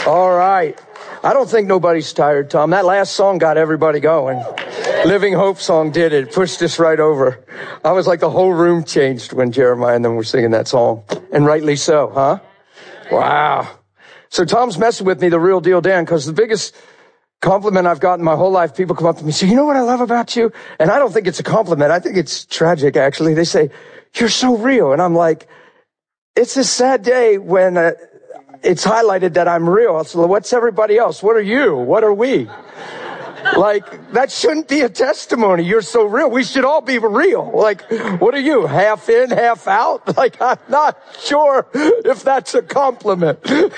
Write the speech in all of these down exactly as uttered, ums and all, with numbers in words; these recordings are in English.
All right. I don't think nobody's tired, Tom. That last song got everybody going. Living Hope song did it. Pushed us right over. I was like the whole room changed when Jeremiah and them were singing that song. And rightly so, huh? Wow. So Tom's messing with me, the real deal, Dan, because the biggest compliment I've gotten my whole life, people come up to me and say, you know what I love about you? And I don't think it's a compliment. I think it's tragic, actually. They say, you're so real. And I'm like, it's a sad day when uh, it's highlighted that I'm real. So what's everybody else? What are you? What are we? Like, that shouldn't be a testimony. You're so real. We should all be real. Like, what are you? Half in, half out? Like, I'm not sure if that's a compliment.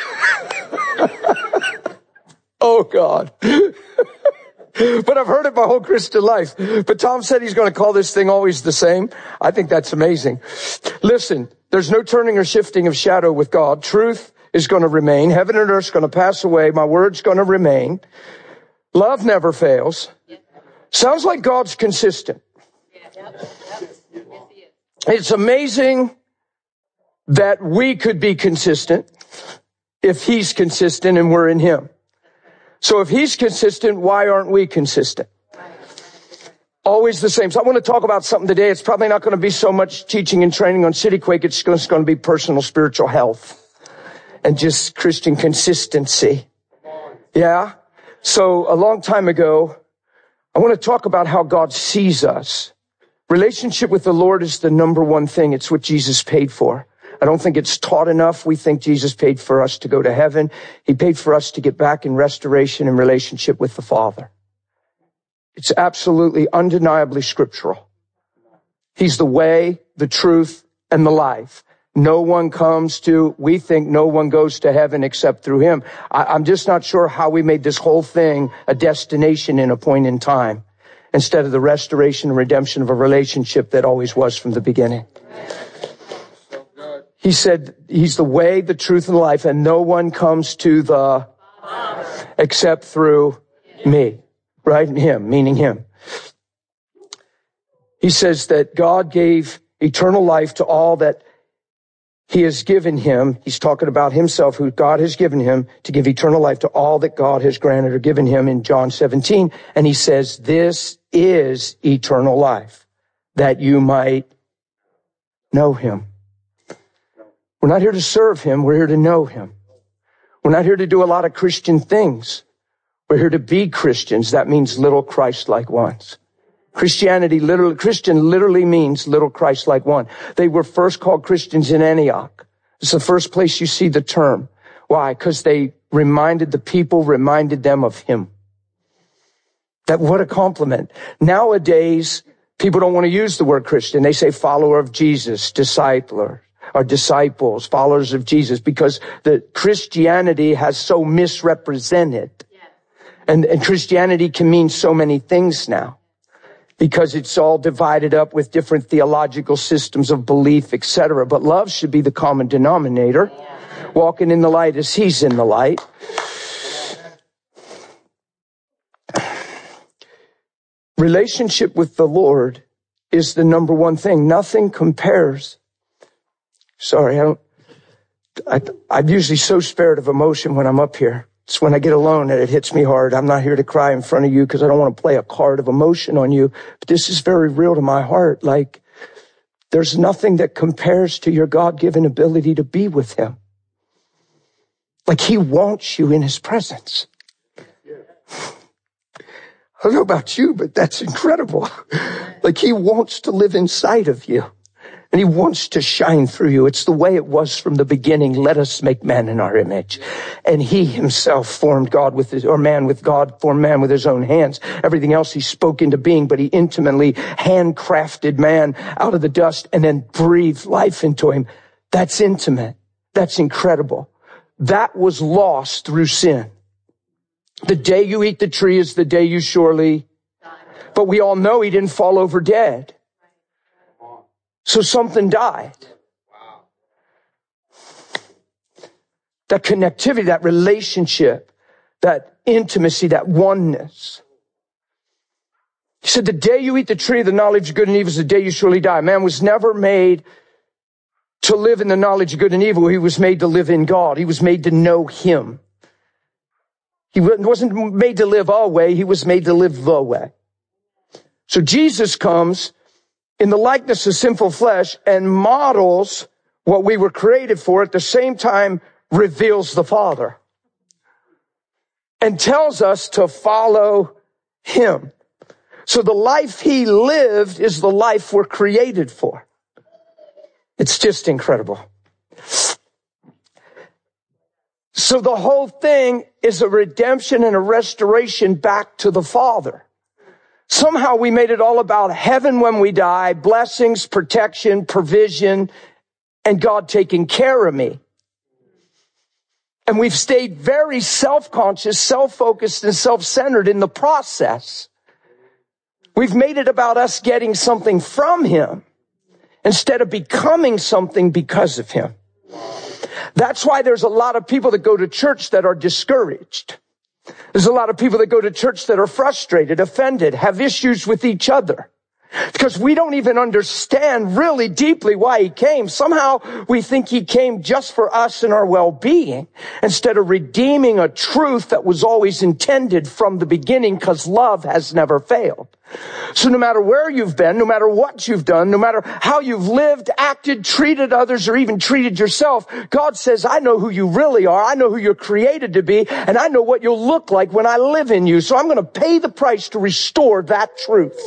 Oh, God. But I've heard it my whole Christian life. But Tom said he's going to call this thing always the same. I think that's amazing. Listen, there's no turning or shifting of shadow with God. Truth is going to remain. Heaven and earth is going to pass away. My word's going to remain. Love never fails. Sounds like God's consistent. It's amazing that we could be consistent if he's consistent and we're in him. So if he's consistent, why aren't we consistent? Always the same. So I want to talk about something today. It's probably not going to be so much teaching and training on CityQuake. It's just going to be personal spiritual health and just Christian consistency. Yeah. So a long time ago, I want to talk about how God sees us. Relationship with the Lord is the number one thing. It's what Jesus paid for. I don't think it's taught enough. We think Jesus paid for us to go to heaven. He paid for us to get back in restoration and relationship with the Father. It's absolutely undeniably scriptural. He's the way, the truth, and the life. No one comes to, we think no one goes to heaven except through him. I, I'm just not sure how we made this whole thing a destination in a point in time instead of the restoration and redemption of a relationship that always was from the beginning. He said he's the way, the truth, and the life, and no one comes to the except through me, right? Him, meaning him. He says that God gave eternal life to all that he has given him. He's talking about himself, who God has given him, to give eternal life to all that God has granted or given him in John seventeen. And he says, this is eternal life, that you might know him. We're not here to serve him. We're here to know him. We're not here to do a lot of Christian things. We're here to be Christians. That means little Christ-like ones. Christianity, literally, Christian literally means little Christ-like one. They were first called Christians in Antioch. It's the first place you see the term. Why? Because they reminded the people, reminded them of him. That, what a compliment. Nowadays, people don't want to use the word Christian. They say follower of Jesus, discipler. Are disciples, followers of Jesus, because the Christianity has so misrepresented. Yes. And, and Christianity can mean so many things now because it's all divided up with different theological systems of belief, et cetera. But love should be the common denominator. Yeah. Walking in the light as he's in the light. Relationship with the Lord is the number one thing. Nothing compares. Sorry, I don't, I, I'm usually so spared of emotion when I'm up here. It's when I get alone that it hits me hard. I'm not here to cry in front of you because I don't want to play a card of emotion on you. But this is very real to my heart. Like, there's nothing that compares to your God-given ability to be with him. Like, he wants you in his presence. I don't know about you, but that's incredible. Like, he wants to live inside of you. And he wants to shine through you. It's the way it was from the beginning. Let us make man in our image. And he himself formed God with his, or man with God, formed man with his own hands. Everything else he spoke into being, but he intimately handcrafted man out of the dust and then breathed life into him. That's intimate. That's incredible. That was lost through sin. The day you eat the tree is the day you surely, but we all know he didn't fall over dead. So something died. Wow. That connectivity, that relationship, that intimacy, that oneness. He said, the day you eat the tree of the knowledge of good and evil is the day you surely die. Man was never made to live in the knowledge of good and evil. He was made to live in God. He was made to know him. He wasn't made to live our way. He was made to live the way. So Jesus comes in the likeness of sinful flesh and models what we were created for, at the same time reveals the Father and tells us to follow him. So the life he lived is the life we're created for. It's just incredible. So the whole thing is a redemption and a restoration back to the Father. Somehow we made it all about heaven when we die, blessings, protection, provision, and God taking care of me. And we've stayed very self-conscious, self-focused, and self-centered in the process. We've made it about us getting something from him instead of becoming something because of him. That's why there's a lot of people that go to church that are discouraged. There's a lot of people that go to church that are frustrated, offended, have issues with each other. Because we don't even understand really deeply why he came. Somehow we think he came just for us and our well-being instead of redeeming a truth that was always intended from the beginning, because love has never failed. So no matter where you've been, no matter what you've done, no matter how you've lived, acted, treated others, or even treated yourself, God says, I know who you really are. I know who you're created to be, and I know what you'll look like when I live in you. So I'm going to pay the price to restore that truth.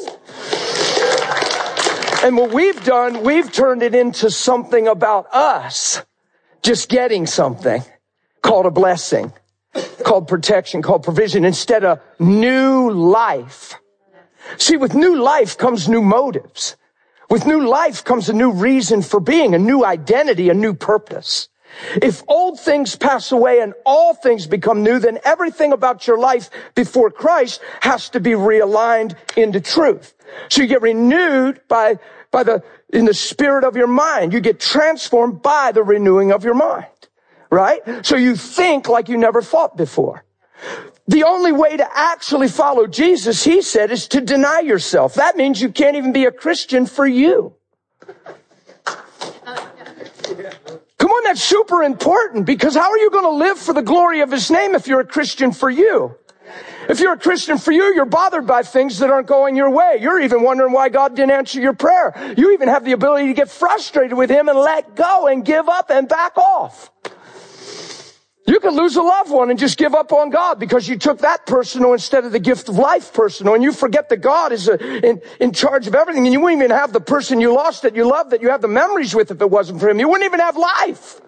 And what we've done, we've turned it into something about us just getting something called a blessing, called protection, called provision, instead of new life. See, with new life comes new motives. With new life comes a new reason for being, a new identity, a new purpose. If old things pass away and all things become new, then everything about your life before Christ has to be realigned into truth. So you get renewed by, by the, in the spirit of your mind. You get transformed by the renewing of your mind, right? So you think like you never thought before. The only way to actually follow Jesus, he said, is to deny yourself. That means you can't even be a Christian for you. Come on, that's super important, because how are you going to live for the glory of his name if you're a Christian for you? If you're a Christian for you, you're bothered by things that aren't going your way. You're even wondering why God didn't answer your prayer. You even have the ability to get frustrated with him and let go and give up and back off. You could lose a loved one and just give up on God because you took that personal instead of the gift of life personal, and you forget that God is a, in, in charge of everything, and you wouldn't even have the person you lost that you loved, that you have the memories with, if it wasn't for him. You wouldn't even have life.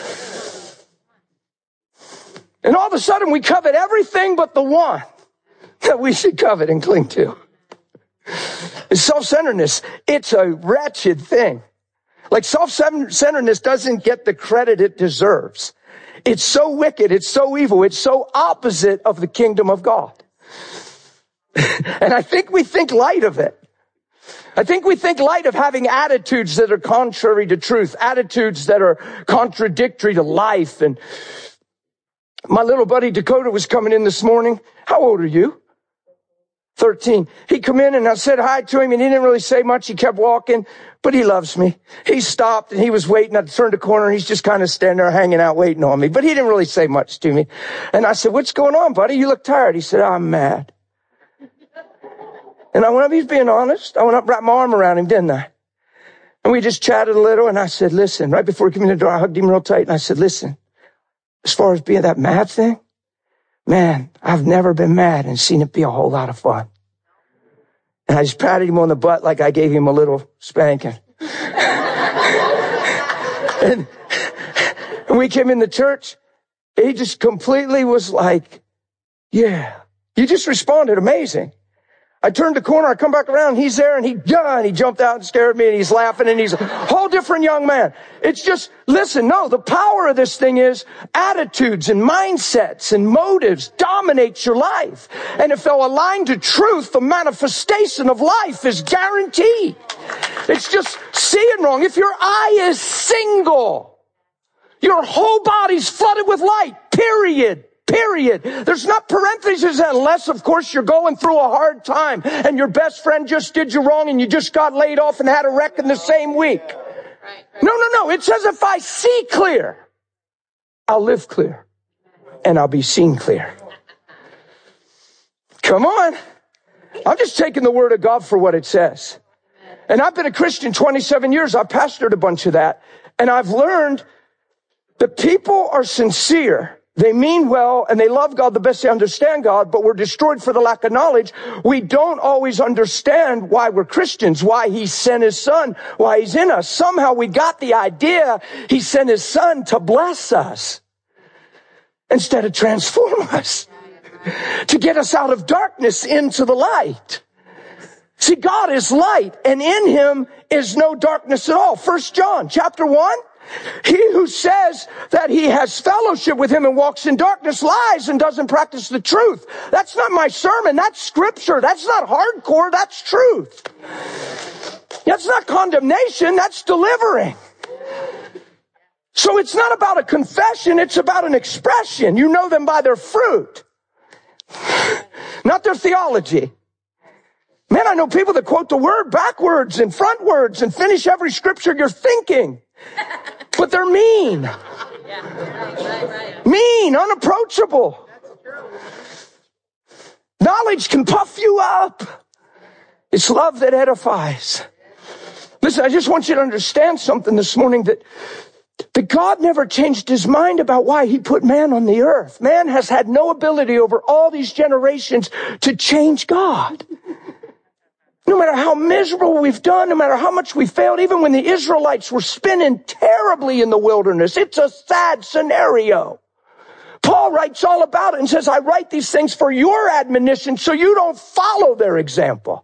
And all of a sudden we covet everything but the one that we should covet and cling to. It's self-centeredness. It's a wretched thing. Like, self-centeredness doesn't get the credit it deserves. It's so wicked. It's so evil. It's so opposite of the kingdom of God. And I think we think light of it. I think we think light of having attitudes that are contrary to truth, attitudes that are contradictory to life. And my little buddy Dakota was coming in this morning. How old are you? thirteen. He come in and I said hi to him, and he didn't really say much. He kept walking, but he loves me. He stopped and he was waiting. I turned a corner and he's just kind of standing there hanging out waiting on me, but he didn't really say much to me. And I said, what's going on, buddy? You look tired. He said, I'm mad. And I went up, he's being honest. I went up, wrapped my arm around him, didn't I? And we just chatted a little, and I said, listen, right before he came in the door, I hugged him real tight and I said, listen, as far as being that mad thing, man, I've never been mad and seen it be a whole lot of fun. And I just patted him on the butt like I gave him a little spanking. and, and we came in the church. He just completely was like, yeah. You just responded amazing. I turned the corner, I come back around, he's there, and he, yeah, and he jumped out and scared me, and he's laughing, and he's a whole different young man. It's just, listen, no, the power of this thing is attitudes and mindsets and motives dominates your life. And if they're aligned to truth, the manifestation of life is guaranteed. It's just seeing wrong. If your eye is single, your whole body's flooded with light, period. Period. There's not parentheses unless, of course, you're going through a hard time and your best friend just did you wrong and you just got laid off and had a wreck in the same week. No, no, no. It says if I see clear, I'll live clear and I'll be seen clear. Come on. I'm just taking the word of God for what it says. And I've been a Christian twenty-seven years. I've pastored a bunch of that. And I've learned that people are sincere. They mean well and they love God the best they understand God, but we're destroyed for the lack of knowledge. We don't always understand why we're Christians, why he sent his son, why he's in us. Somehow we got the idea he sent his son to bless us instead of transform us, to get us out of darkness into the light. See, God is light and in him is no darkness at all. First John chapter one. He who says that he has fellowship with him and walks in darkness lies and doesn't practice the truth. That's not my sermon. That's scripture. That's not hardcore. That's truth. That's not condemnation. That's delivering. So it's not about a confession. It's about an expression. You know them by their fruit, not their theology. Man, I know people that quote the word backwards and frontwards and finish every scripture you're thinking. But they're mean. Mean, unapproachable. Knowledge can puff you up. It's love that edifies. Listen, I just want you to understand something this morning, that, that God never changed his mind about why he put man on the earth. Man has had no ability over all these generations to change God. No matter how miserable we've done, no matter how much we failed, even when the Israelites were spinning terribly in the wilderness, it's a sad scenario. Paul writes all about it and says, I write these things for your admonition so you don't follow their example.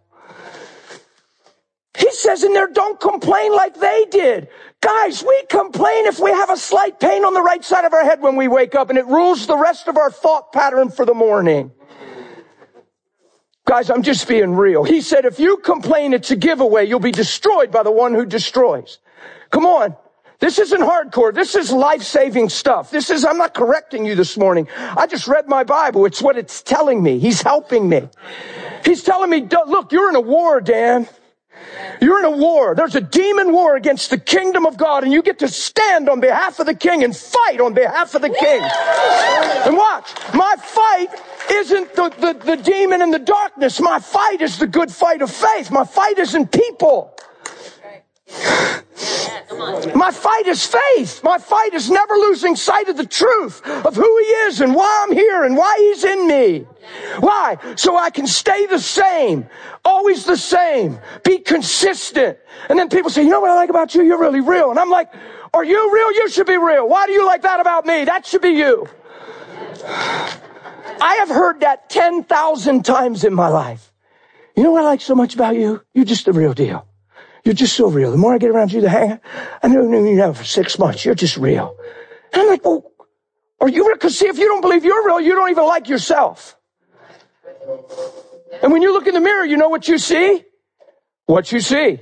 He says in there, don't complain like they did. Guys, we complain if we have a slight pain on the right side of our head when we wake up, and it rules the rest of our thought pattern for the morning. Guys, I'm just being real. He said, if you complain, it's a giveaway. You'll be destroyed by the one who destroys. Come on. This isn't hardcore. This is life-saving stuff. This is, I'm not correcting you this morning. I just read my Bible. It's what it's telling me. He's helping me. He's telling me, look, you're in a war, Dan. You're in a war. There's a demon war against the kingdom of God, and you get to stand on behalf of the king and fight on behalf of the king. And watch, my fight isn't the, the, the demon in the darkness. My fight is the good fight of faith. My fight isn't people. My fight is faith. My fight is never losing sight of the truth of who he is and why I'm here and why he's in me. Why? So I can stay the same, always the same, be consistent. And then people say, you know what I like about you? You're really real. And I'm like, are you real? You should be real. Why do you like that about me? That should be you. I have heard that ten thousand times in my life. You know what I like so much about you? You're just the real deal. You're just so real. The more I get around you, the hang. I know you know for six months. You're just real. And I'm like, well, are you real? Because see, if you don't believe you're real, you don't even like yourself. And when you look in the mirror, you know what you see? What you see.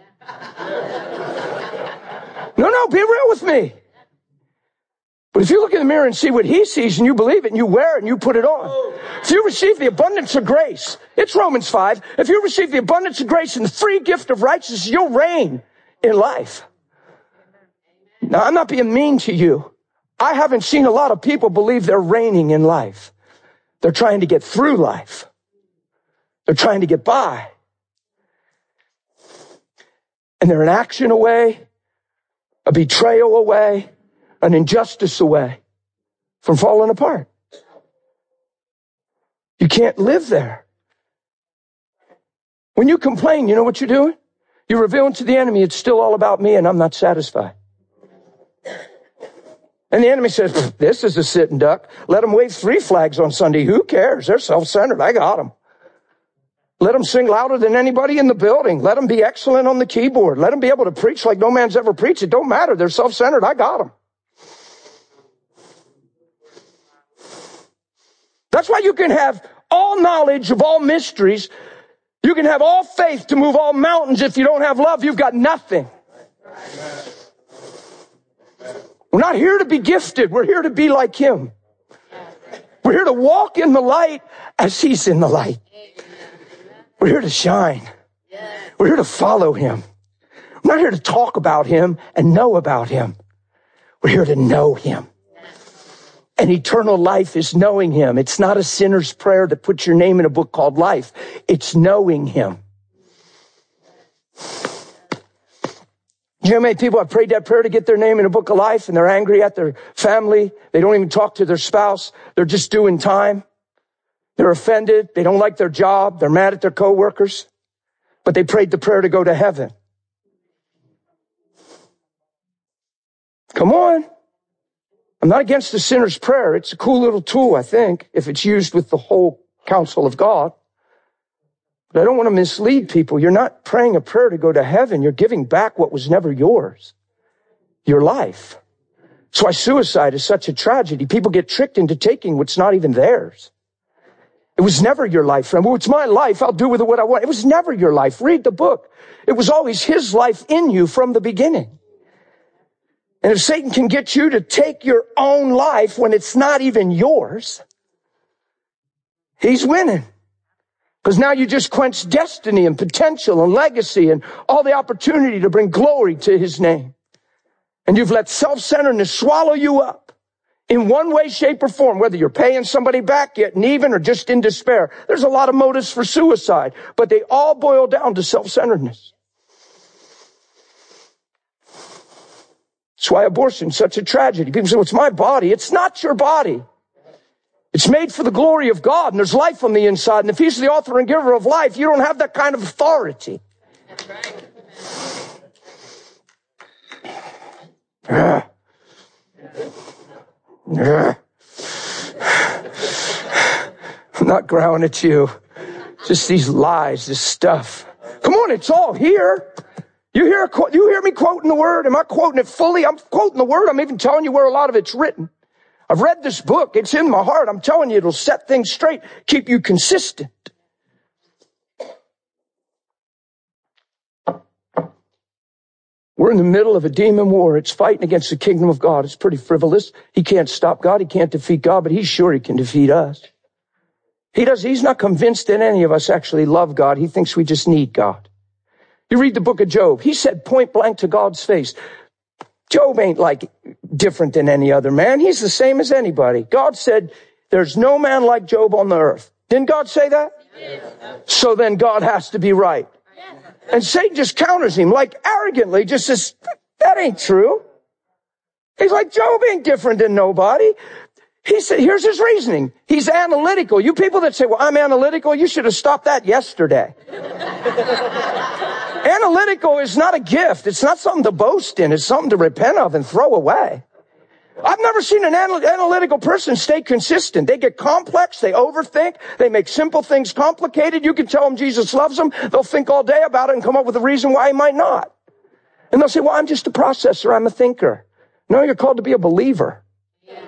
No, no, be real with me. But if you look in the mirror and see what he sees and you believe it and you wear it and you put it on. If you receive the abundance of grace, it's Romans five. If you receive the abundance of grace and the free gift of righteousness, you'll reign in life. Now, I'm not being mean to you. I haven't seen a lot of people believe they're reigning in life. They're trying to get through life. They're trying to get by. And they're an action away, a betrayal away, an injustice away from falling apart. You can't live there. When you complain, you know what you're doing? You're revealing to the enemy, it's still all about me and I'm not satisfied. And the enemy says, this is a sitting duck. Let them wave three flags on Sunday. Who cares? They're self-centered. I got them. Let them sing louder than anybody in the building. Let them be excellent on the keyboard. Let them be able to preach like no man's ever preached. It don't matter. They're self-centered. I got them. That's why you can have all knowledge of all mysteries. You can have all faith to move all mountains. If you don't have love, you've got nothing. We're not here to be gifted. We're here to be like him. We're here to walk in the light as he's in the light. We're here to shine. We're here to follow him. We're not here to talk about him and know about him. We're here to know him And eternal life is knowing him. It's not a sinner's prayer that puts your name in a book called life. It's knowing him. Do you know how many people have prayed that prayer to get their name in a book of life and they're angry at their family? They don't even talk to their spouse. They're just doing time. They're offended. They don't like their job. They're mad at their coworkers. But they prayed the prayer to go to heaven. Come on. I'm not against the sinner's prayer. It's a cool little tool, I think, if it's used with the whole counsel of God. But I don't want to mislead people. You're not praying a prayer to go to heaven. You're giving back what was never yours. Your life. That's why suicide is such a tragedy. People get tricked into taking what's not even theirs. It was never your life, friend. Well, it's my life. I'll do with it what I want. It was never your life. Read the book. It was always his life in you from the beginning. And if Satan can get you to take your own life when it's not even yours, he's winning. Because now you just quench destiny and potential and legacy and all the opportunity to bring glory to his name. And you've let self-centeredness swallow you up in one way, shape, or form, whether you're paying somebody back, getting even, or just in despair. There's a lot of motives for suicide, but they all boil down to self-centeredness. That's why abortion is such a tragedy. People say, well, it's my body. It's not your body. It's made for the glory of God, and there's life on the inside. And if he's the author and giver of life, you don't have that kind of authority. Yeah. Yeah. I'm not growling at you. Just these lies, this stuff. Come on, it's all here. You hear, you hear me quoting the word? Am I quoting it fully? I'm quoting the word. I'm even telling you where a lot of it's written. I've read this book. It's in my heart. I'm telling you, it'll set things straight, keep you consistent. We're in the middle of a demon war. It's fighting against the kingdom of God. It's pretty frivolous. He can't stop God. He can't defeat God, but he's sure he can defeat us. He does. He's not convinced that any of us actually love God. He thinks we just need God. You read the book of Job. He said point blank to God's face, Job ain't like different than any other man. He's the same as anybody. God said, there's no man like Job on the earth. Didn't God say that? Yes. So then God has to be right. Yes. And Satan just counters him like arrogantly, just says, that ain't true. He's like, Job ain't different than nobody. He said, here's his reasoning. He's analytical. You people that say, well, I'm analytical, you should have stopped that yesterday. Analytical is not a gift. It's not something to boast in. It's something to repent of and throw away. I've never seen an anal- analytical person stay consistent. They get complex. They overthink. They make simple things complicated. You can tell them Jesus loves them. They'll think all day about it and come up with a reason why he might not. And they'll say, well, I'm just a processor. I'm a thinker. No, you're called to be a believer. Yeah.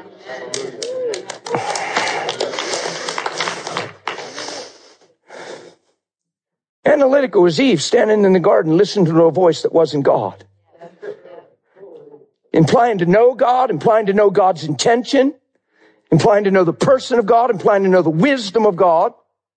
Analytical was Eve standing in the garden listening to a voice that wasn't God. Implying to know God, implying to know God's intention, implying to know the person of God, implying to know the wisdom of God,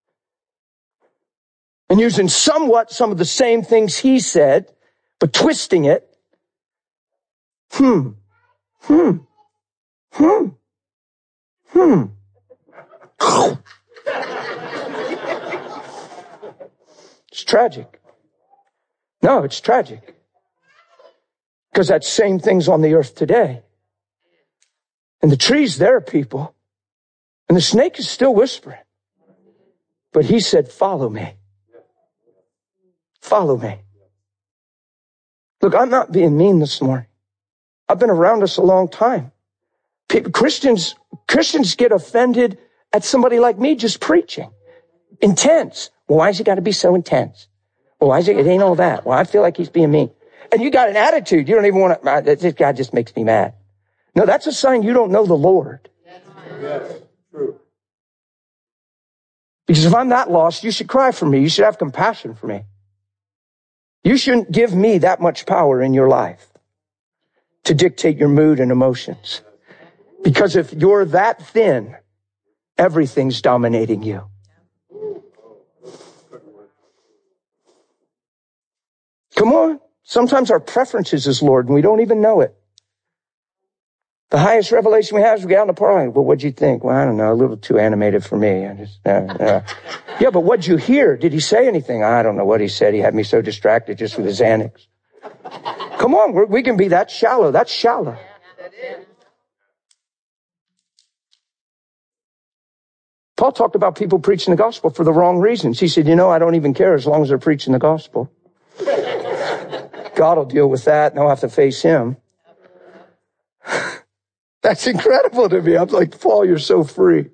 and using somewhat some of the same things he said, but twisting it. Hmm. Hmm. Hmm. Hmm. It's tragic. No, it's tragic. Because that same thing's on the earth today. And the tree's there, people. And the snake is still whispering. But he said, follow me. Follow me. Look, I'm not being mean this morning. I've been around us a long time. People, Christians, Christians get offended at somebody like me just preaching. Intense. Well, why has he got to be so intense? Well, why is it, it ain't all that. Well, I feel like he's being mean. And you got an attitude. You don't even want to, this guy just makes me mad. No, that's a sign you don't know the Lord. Yes, true. Because if I'm that lost, you should cry for me. You should have compassion for me. You shouldn't give me that much power in your life to dictate your mood and emotions. Because if you're that thin, everything's dominating you. Come on. Sometimes our preferences is Lord and we don't even know it. The highest revelation we have is we get out in the park. Well, what'd you think? Well, I don't know. A little too animated for me. I just, uh, uh. Yeah, but what'd you hear? Did he say anything? I don't know what he said. He had me so distracted just with his Xanax. Come on, we're, we can be that shallow. That's shallow. Paul talked about people preaching the gospel for the wrong reasons. He said, you know, I don't even care as long as they're preaching the gospel. God will deal with that, and I'll have to face him. That's incredible to me. I'm like, Paul, you're so free.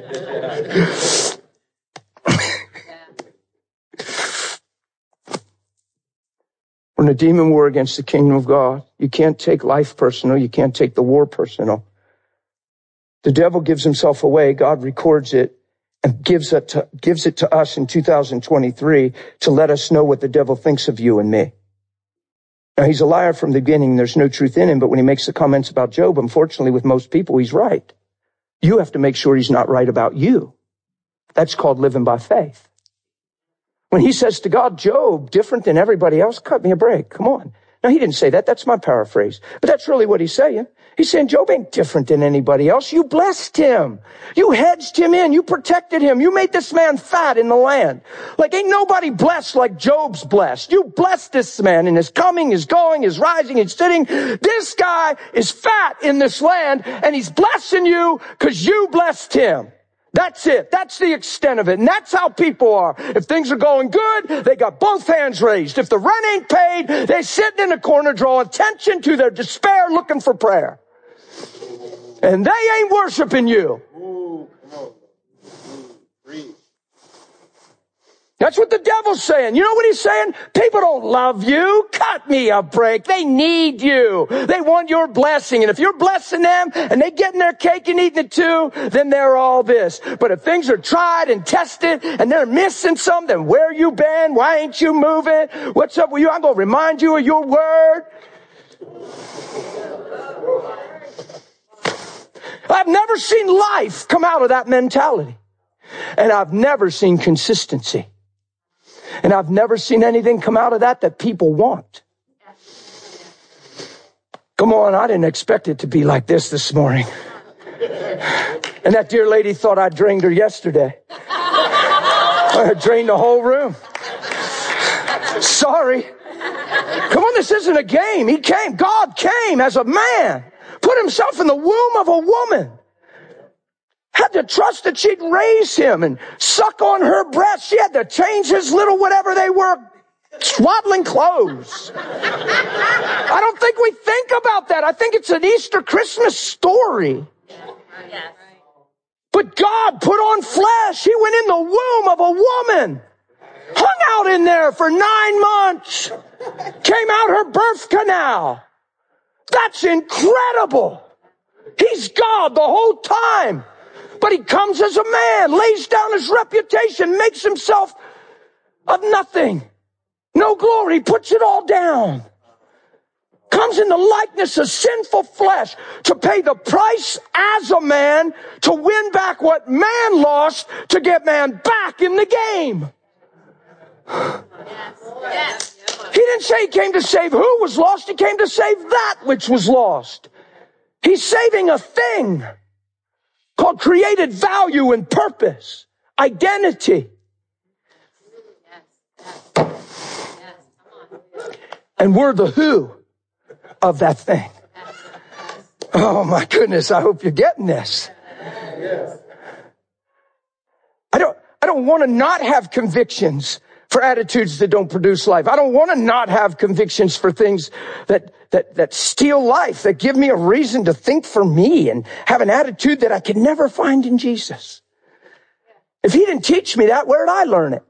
We're in a demon war against the kingdom of God. You can't take life personal. You can't take the war personal. The devil gives himself away. God records it and gives it to, gives it to us in two thousand twenty-three to let us know what the devil thinks of you and me. Now, he's a liar from the beginning. There's no truth in him. But when he makes the comments about Job, unfortunately, with most people, he's right. You have to make sure he's not right about you. That's called living by faith. When he says to God, Job, different than everybody else, cut me a break. Come on. Now, he didn't say that. That's my paraphrase. But that's really what he's saying. He's saying Job ain't different than anybody else. You blessed him. You hedged him in. You protected him. You made this man fat in the land. Like ain't nobody blessed like Job's blessed. You blessed this man in his coming, his going, his rising, his sitting. This guy is fat in this land and he's blessing you because you blessed him. That's it. That's the extent of it. And that's how people are. If things are going good, they got both hands raised. If the rent ain't paid, they're sitting in a corner drawing attention to their despair looking for prayer. And they ain't worshiping you. Ooh, come on. Ooh, that's what the devil's saying. You know what he's saying? People don't love you. Cut me a break. They need you. They want your blessing. And if you're blessing them and they getting their cake and eating it too, then they're all this. But if things are tried and tested and they're missing some, then where you been? Why ain't you moving? What's up with you? I'm going to remind you of your word. I've never seen life come out of that mentality. And I've never seen consistency. And I've never seen anything come out of that that people want. Come on, I didn't expect it to be like this this morning. And that dear lady thought I drained her yesterday. I drained the whole room. Sorry. Come on, this isn't a game. He came. God came as a man. Put himself in the womb of a woman. Had to trust that she'd raise him and suck on her breast. She had to change his little whatever they were, swaddling clothes. I don't think we think about that. I think it's an Easter Christmas story. Yes. But God put on flesh. He went in the womb of a woman. Hung out in there for nine months. Came out her birth canal. That's incredible. He's God the whole time. But he comes as a man, lays down his reputation, makes himself of nothing. No glory, puts it all down. Comes in the likeness of sinful flesh to pay the price as a man to win back what man lost to get man back in the game. Yes. He didn't say he came to save who was lost. He came to save that which was lost. He's saving a thing called created value and purpose, identity. And we're the who of that thing. Oh my goodness, I hope you're getting this. I don't, I don't want to not have convictions for attitudes that don't produce life. I don't want to not have convictions for things that, that, that steal life, that give me a reason to think for me and have an attitude that I can never find in Jesus. If he didn't teach me that, where did I learn it?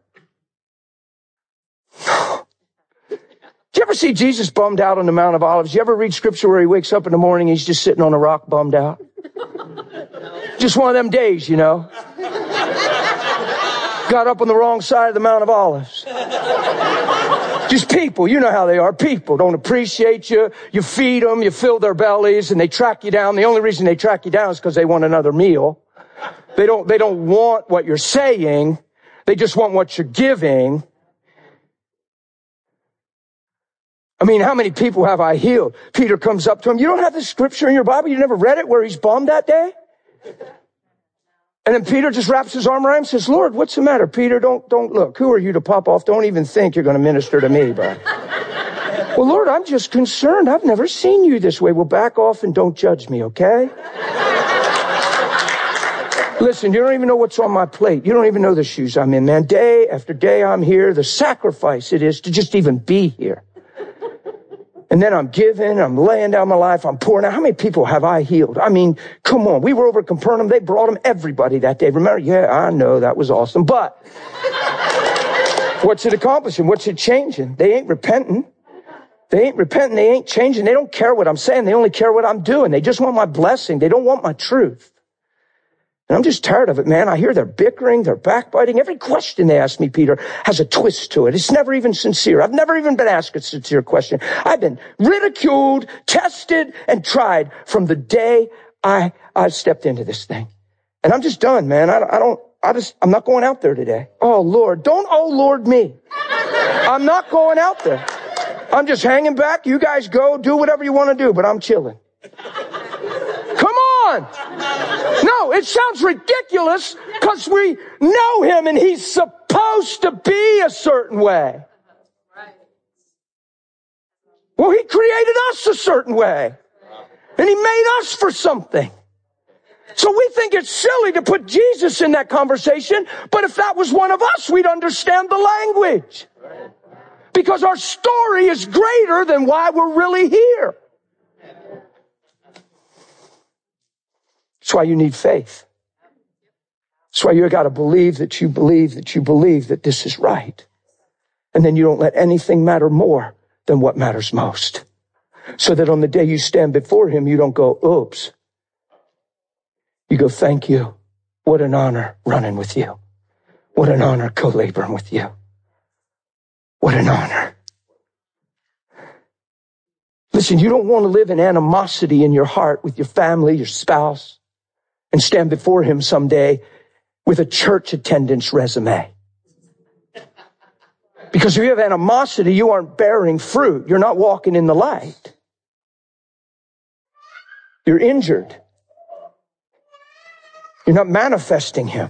Did you ever see Jesus bummed out on the Mount of Olives? You ever read scripture where he wakes up in the morning, he's just sitting on a rock bummed out? Just one of them days, you know. Got up on the wrong side of the Mount of Olives. Just people, you know how they are. People don't appreciate you. You feed them, you fill their bellies, and they track you down. The only reason they track you down is because they want another meal. They don't, they don't want what you're saying. They just want what you're giving. I mean, how many people have I healed? Peter comes up to him. You don't have this scripture in your Bible? You never read it where he's bummed that day? And then Peter just wraps his arm around him and says, Lord, what's the matter? Peter, don't, don't look. Who are you to pop off? Don't even think you're going to minister to me, bro. Well, Lord, I'm just concerned. I've never seen you this way. Well, back off and don't judge me, okay? Listen, you don't even know what's on my plate. You don't even know the shoes I'm in, man. Day after day I'm here. The sacrifice it is to just even be here. And then I'm giving, I'm laying down my life, I'm pouring out. How many people have I healed? I mean, come on. We were over at Capernaum. They brought them everybody that day. Remember? Yeah, I know. That was awesome. But what's it accomplishing? What's it changing? They ain't repenting. They ain't repenting. They ain't changing. They don't care what I'm saying. They only care what I'm doing. They just want my blessing. They don't want my truth. And I'm just tired of it, man. I hear they're bickering, they're backbiting. Every question they ask me, Peter, has a twist to it. It's never even sincere. I've never even been asked a sincere question. I've been ridiculed, tested, and tried from the day I, I stepped into this thing. And I'm just done, man. I, I don't, I just, I'm not going out there today. Oh, Lord, don't oh, Lord me. I'm not going out there. I'm just hanging back. You guys go, do whatever you want to do, but I'm chilling. Come on. No, it sounds ridiculous because we know him and he's supposed to be a certain way. Well, he created us a certain way. And he made us for something. So we think it's silly to put Jesus in that conversation, but if that was one of us, we'd understand the language. Because our story is greater than why we're really here. That's why you need faith. That's why you got to believe that you believe that you believe that this is right. And then you don't let anything matter more than what matters most. So that on the day you stand before him, you don't go, oops. You go, thank you. What an honor running with you. What an honor co-laboring with you. What an honor. Listen, you don't want to live in animosity in your heart with your family, your spouse, and stand before him someday with a church attendance resume. Because if you have animosity, you aren't bearing fruit. You're not walking in the light. You're injured. You're not manifesting him.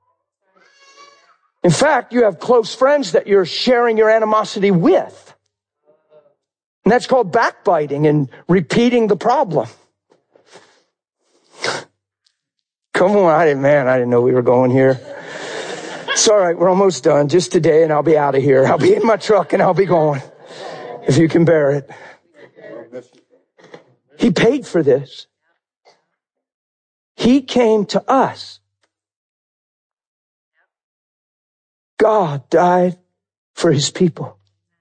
In fact, you have close friends that you're sharing your animosity with. And that's called backbiting and repeating the problem. Come on, I didn't, man, I didn't know we were going here. It's all right, we're almost done. Just today and I'll be out of here. I'll be in my truck and I'll be going. If you can bear it. He paid for this. He came to us. God died for his people.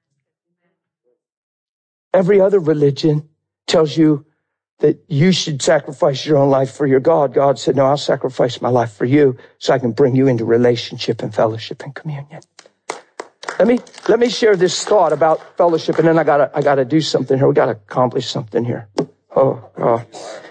Every other religion tells you that you should sacrifice your own life for your God. God said, no, I'll sacrifice my life for you so I can bring you into relationship and fellowship and communion. Let me, let me share this thought about fellowship, and then I gotta, I gotta do something here. We gotta accomplish something here. Oh, God.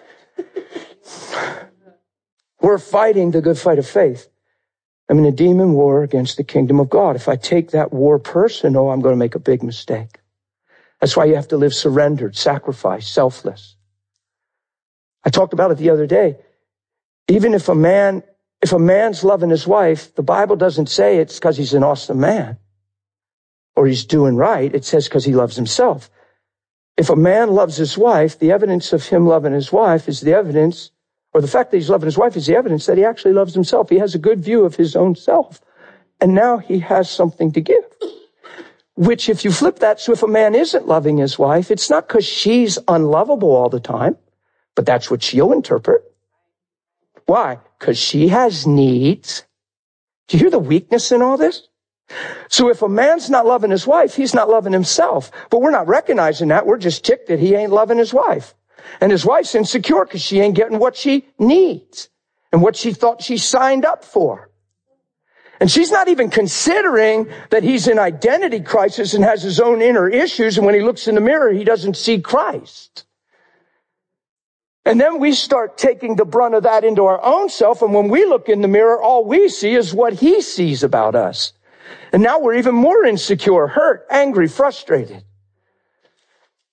We're fighting the good fight of faith. I'm in a demon war against the kingdom of God. If I take that war personal, I'm going to make a big mistake. That's why you have to live surrendered, sacrificed, selfless. I talked about it the other day. Even if a man, if a man's loving his wife, the Bible doesn't say it's because he's an awesome man or he's doing right. It says because he loves himself. If a man loves his wife, the evidence of him loving his wife is the evidence, or the fact that he's loving his wife is the evidence that he actually loves himself. He has a good view of his own self. And now he has something to give. Which if you flip that, so if a man isn't loving his wife, it's not because she's unlovable all the time. But that's what she'll interpret. Why? Because she has needs. Do you hear the weakness in all this? So if a man's not loving his wife, he's not loving himself. But we're not recognizing that. We're just ticked that he ain't loving his wife. And his wife's insecure because she ain't getting what she needs and what she thought she signed up for. And she's not even considering that he's in identity crisis and has his own inner issues. And when he looks in the mirror, he doesn't see Christ. And then we start taking the brunt of that into our own self. And when we look in the mirror, all we see is what he sees about us. And now we're even more insecure, hurt, angry, frustrated.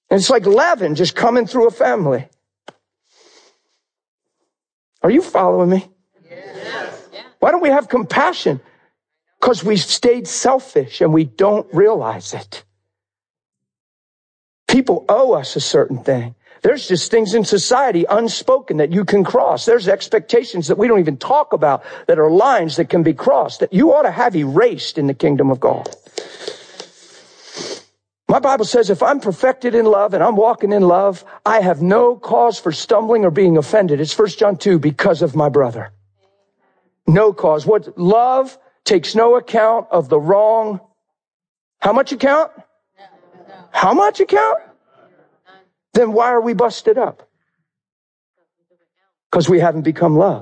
And it's like leaven just coming through a family. Are you following me? Yes. Why don't we have compassion? Because we've stayed selfish and we don't realize it. People owe us a certain thing. There's just things in society unspoken that you can cross. There's expectations that we don't even talk about that are lines that can be crossed that you ought to have erased in the kingdom of God. My Bible says if I'm perfected in love and I'm walking in love, I have no cause for stumbling or being offended. It's First John two, because of my brother. No cause. What love takes no account of the wrong. How much account? How much account? Then why are we busted up? Because we haven't become love.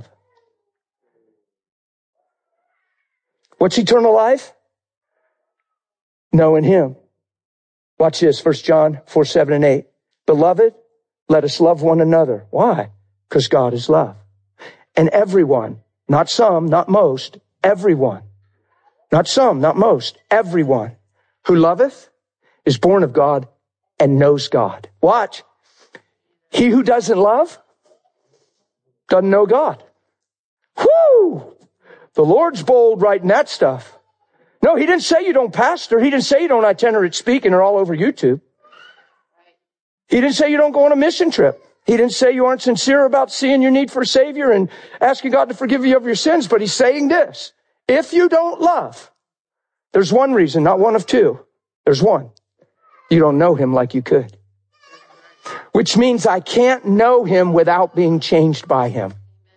What's eternal life? Knowing him. Watch this, First John four, seven, and eight. Beloved, let us love one another. Why? Because God is love. And everyone, not some, not most, everyone, not some, not most, everyone who loveth is born of God and knows God. Watch. He who doesn't love doesn't know God. Whoo! The Lord's bold writing that stuff. No, he didn't say you don't pastor. He didn't say you don't itinerant speaking or all over YouTube. He didn't say you don't go on a mission trip. He didn't say you aren't sincere about seeing your need for a Savior and asking God to forgive you of your sins. But he's saying this. If you don't love, there's one reason, not one of two. There's one. You don't know him like you could. Which means I can't know him without being changed by him.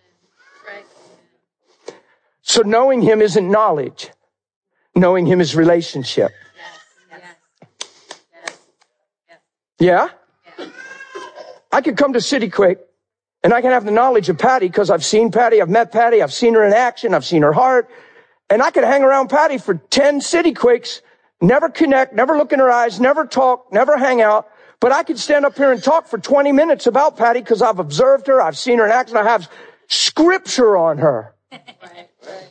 So knowing him isn't knowledge. Knowing him is relationship. Yes. Yes. Yes. Yeah? Yeah? I could come to City Quake and I can have the knowledge of Patty because I've seen Patty, I've met Patty, I've seen her in action, I've seen her heart. And I could hang around Patty for ten City Quakes, never connect, never look in her eyes, never talk, never hang out. But I could stand up here and talk for twenty minutes about Patty because I've observed her, I've seen her in action, I have scripture on her. Right, right.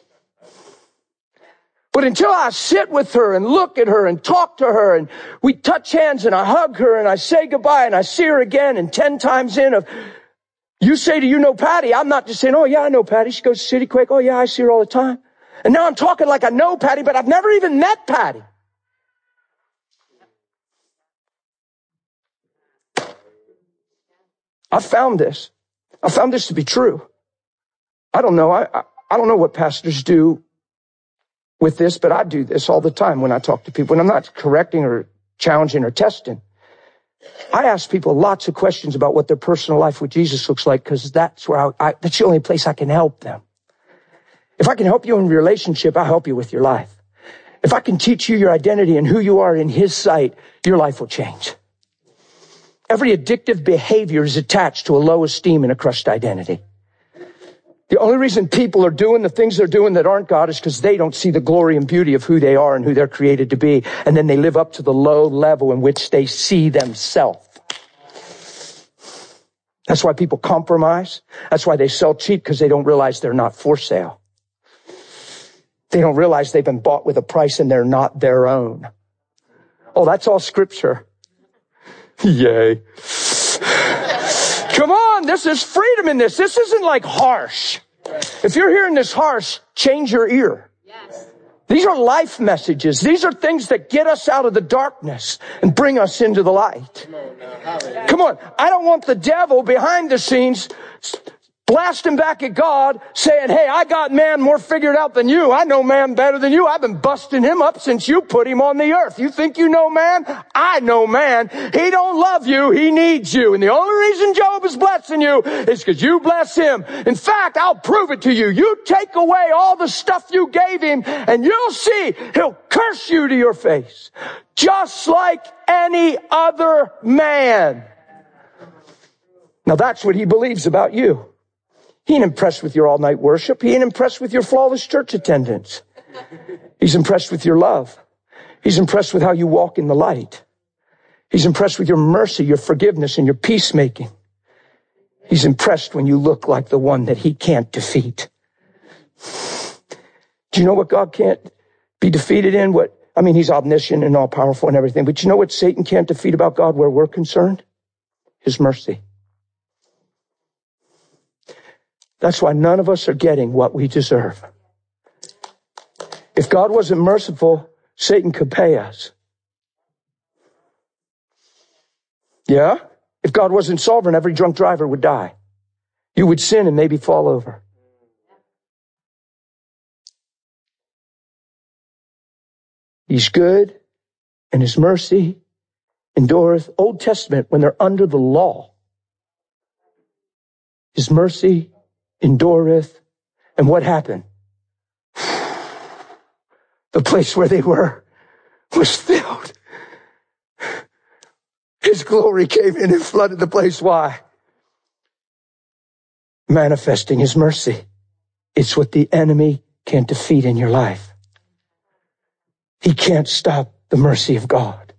But until I sit with her and look at her and talk to her and we touch hands and I hug her and I say goodbye and I see her again and ten times in of, you say, do you know Patty? I'm not just saying, oh yeah, I know Patty. She goes to City Quake. Oh yeah, I see her all the time. And now I'm talking like I know Patty, but I've never even met Patty. I found this. I found this to be true. I don't know. I, I, I don't know what pastors do with this, but I do this all the time when I talk to people. And I'm not correcting or challenging or testing. I ask people lots of questions about what their personal life with Jesus looks like because that's where I, I, that's the only place I can help them. If I can help you in your relationship, I'll help you with your life. If I can teach you your identity and who you are in his sight, your life will change. Every addictive behavior is attached to a low esteem and a crushed identity. The only reason people are doing the things they're doing that aren't God is because they don't see the glory and beauty of who they are and who they're created to be. And then they live up to the low level in which they see themselves. That's why people compromise. That's why they sell cheap, because they don't realize they're not for sale. They don't realize they've been bought with a price and they're not their own. Oh, that's all scripture. Yay. Come on, this is freedom in this. This isn't like harsh. If you're hearing this harsh, change your ear. Yes. These are life messages. These are things that get us out of the darkness and bring us into the light. Come on. I don't want the devil behind the scenes blasting back at God, saying, hey, I got man more figured out than you. I know man better than you. I've been busting him up since you put him on the earth. You think you know man? I know man. He don't love you. He needs you. And the only reason Job is blessing you is because you bless him. In fact, I'll prove it to you. You take away all the stuff you gave him and you'll see he'll curse you to your face. Just like any other man. Now that's what he believes about you. He ain't impressed with your all-night worship. He ain't impressed with your flawless church attendance. He's impressed with your love. He's impressed with how you walk in the light. He's impressed with your mercy, your forgiveness, and your peacemaking. He's impressed when you look like the one that he can't defeat. Do you know what God can't be defeated in? What I mean, he's omniscient and all powerful and everything. But you know what Satan can't defeat about God where we're concerned? His mercy. That's why none of us are getting what we deserve. If God wasn't merciful, Satan could pay us. Yeah? If God wasn't sovereign, every drunk driver would die. You would sin and maybe fall over. He's good, and his mercy endureth. Old Testament, when they're under the law, his mercy endureth. And what happened? The place where they were was filled. His glory came in and flooded the place. Why? Manifesting his mercy. It's what the enemy can't defeat in your life. He can't stop the mercy of God.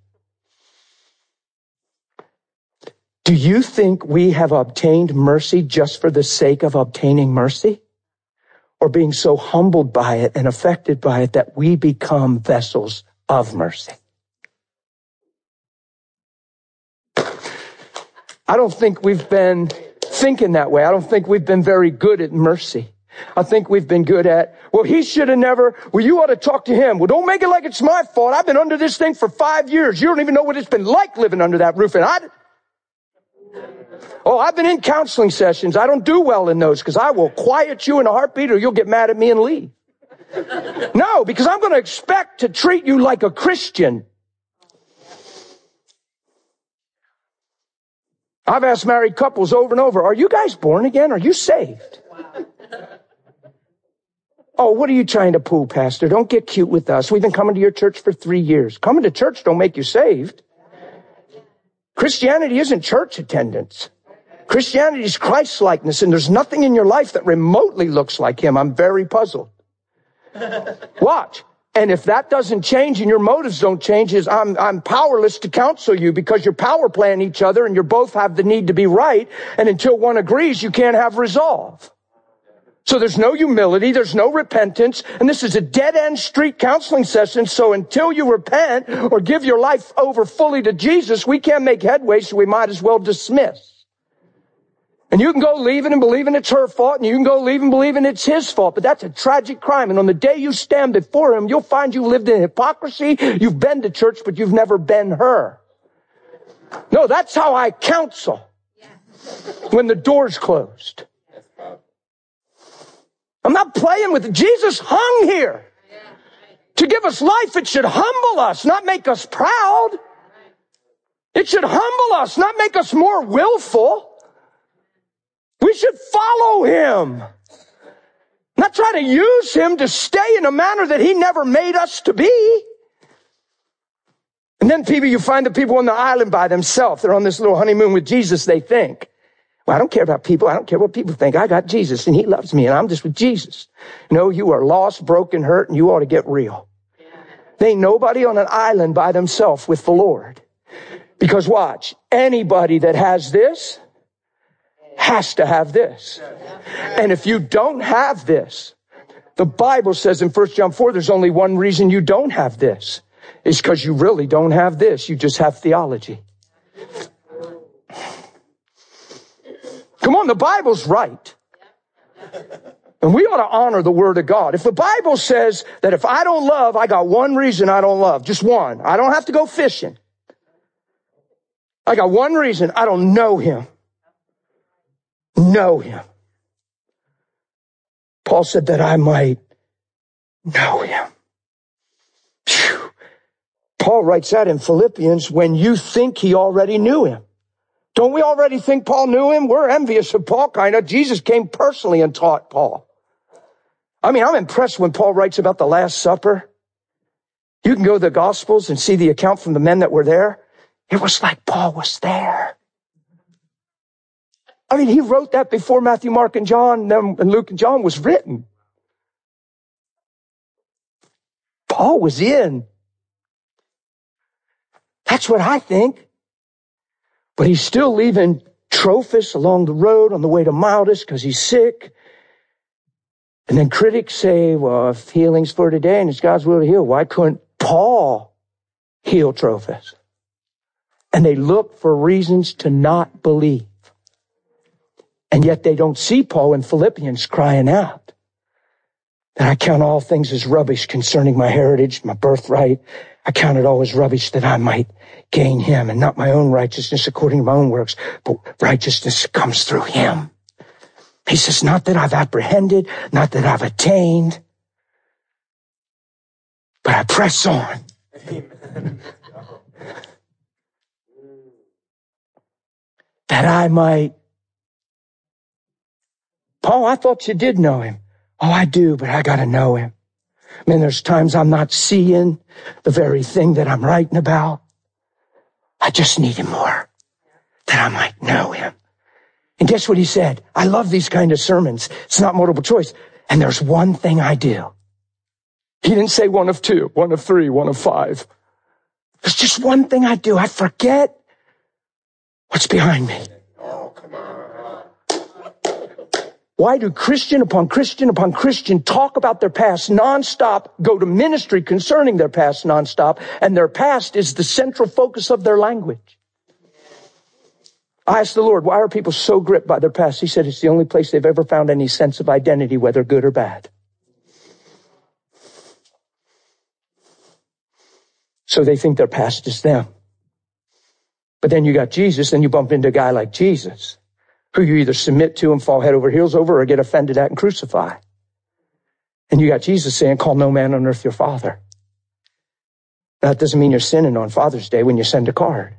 Do you think we have obtained mercy just for the sake of obtaining mercy? Or being so humbled by it and affected by it that we become vessels of mercy? I don't think we've been thinking that way. I don't think we've been very good at mercy. I think we've been good at, well, he should have never, well, you ought to talk to him. Well, don't make it like it's my fault. I've been under this thing for five years. You don't even know what it's been like living under that roof. And I, oh, I've been in counseling sessions. I don't do well in those because I will quiet you in a heartbeat or you'll get mad at me and leave. No, because I'm going to expect to treat you like a Christian. I've asked married couples over and over, are you guys born again? Are you saved? Oh, what are you trying to pull, Pastor? Don't get cute with us. We've been coming to your church for three years. Coming to church don't make you saved. Christianity isn't church attendance. Christianity is Christ-likeness, and there's nothing in your life that remotely looks like him. I'm very puzzled. Watch. And if that doesn't change and your motives don't change, is I'm, I'm powerless to counsel you because you're power playing each other and you both have the need to be right. And until one agrees, you can't have resolve. So there's no humility, there's no repentance, and this is a dead-end street counseling session, so until you repent or give your life over fully to Jesus, we can't make headway, so we might as well dismiss. And you can go leaving and believing it's her fault, and you can go leaving believing it's his fault, but that's a tragic crime, and on the day you stand before him, you'll find you lived in hypocrisy, you've been to church, but you've never been her. No, that's how I counsel when the door's closed. I'm not playing with it. Jesus hung here to give us life. It should humble us, not make us proud. It should humble us, not make us more willful. We should follow him, not try to use him to stay in a manner that he never made us to be. And then people, you find the people on the island by themselves. They're on this little honeymoon with Jesus, they think. Well, I don't care about people. I don't care what people think. I got Jesus and he loves me and I'm just with Jesus. No, you are lost, broken, hurt, and you ought to get real. There ain't nobody on an island by themselves with the Lord. Because watch, anybody that has this has to have this. And if you don't have this, the Bible says in First John four, there's only one reason you don't have this. It's because you really don't have this. You just have theology. Come on, the Bible's right. And we ought to honor the Word of God. If the Bible says that if I don't love, I got one reason I don't love. Just one. I don't have to go fishing. I got one reason. I don't know him. Know him. Paul said that I might know him. Phew. Paul writes that in Philippians, when you think he already knew him. Don't we already think Paul knew him? We're envious of Paul, kind of. Jesus came personally and taught Paul. I mean, I'm impressed when Paul writes about the Last Supper. You can go to the Gospels and see the account from the men that were there. It was like Paul was there. I mean, he wrote that before Matthew, Mark, and John, and Luke and John was written. Paul was in. That's what I think. But he's still leaving Trophimus along the road on the way to Miletus because he's sick. And then critics say, well, if healing's for today and it's God's will to heal, why couldn't Paul Paul healed Trophimus. And they look for reasons to not believe. And yet they don't see Paul in Philippians crying out that I count all things as rubbish concerning my heritage, my birthright. I count it all as rubbish that I might gain him and not my own righteousness according to my own works, but righteousness comes through him. He says, not that I've apprehended, not that I've attained, but I press on. Amen. That I might. Paul, I thought you did know him. Oh, I do, but I got to know him. I mean, there's times I'm not seeing the very thing that I'm writing about. I just need him more, that I might know him. And guess what he said? I love these kind of sermons. It's not multiple choice. And there's one thing I do. He didn't say one of two, one of three, one of five. There's just one thing I do. I forget what's behind me. Why do Christian upon Christian upon Christian talk about their past nonstop, go to ministry concerning their past nonstop, and their past is the central focus of their language? I asked the Lord, why are people so gripped by their past? He said it's the only place they've ever found any sense of identity, whether good or bad. So they think their past is them. But then you got Jesus, and you bump into a guy like Jesus, who you either submit to and fall head over heels over or get offended at and crucify. And you got Jesus saying, call no man on earth your father. That doesn't mean you're sinning on Father's Day when you send a card.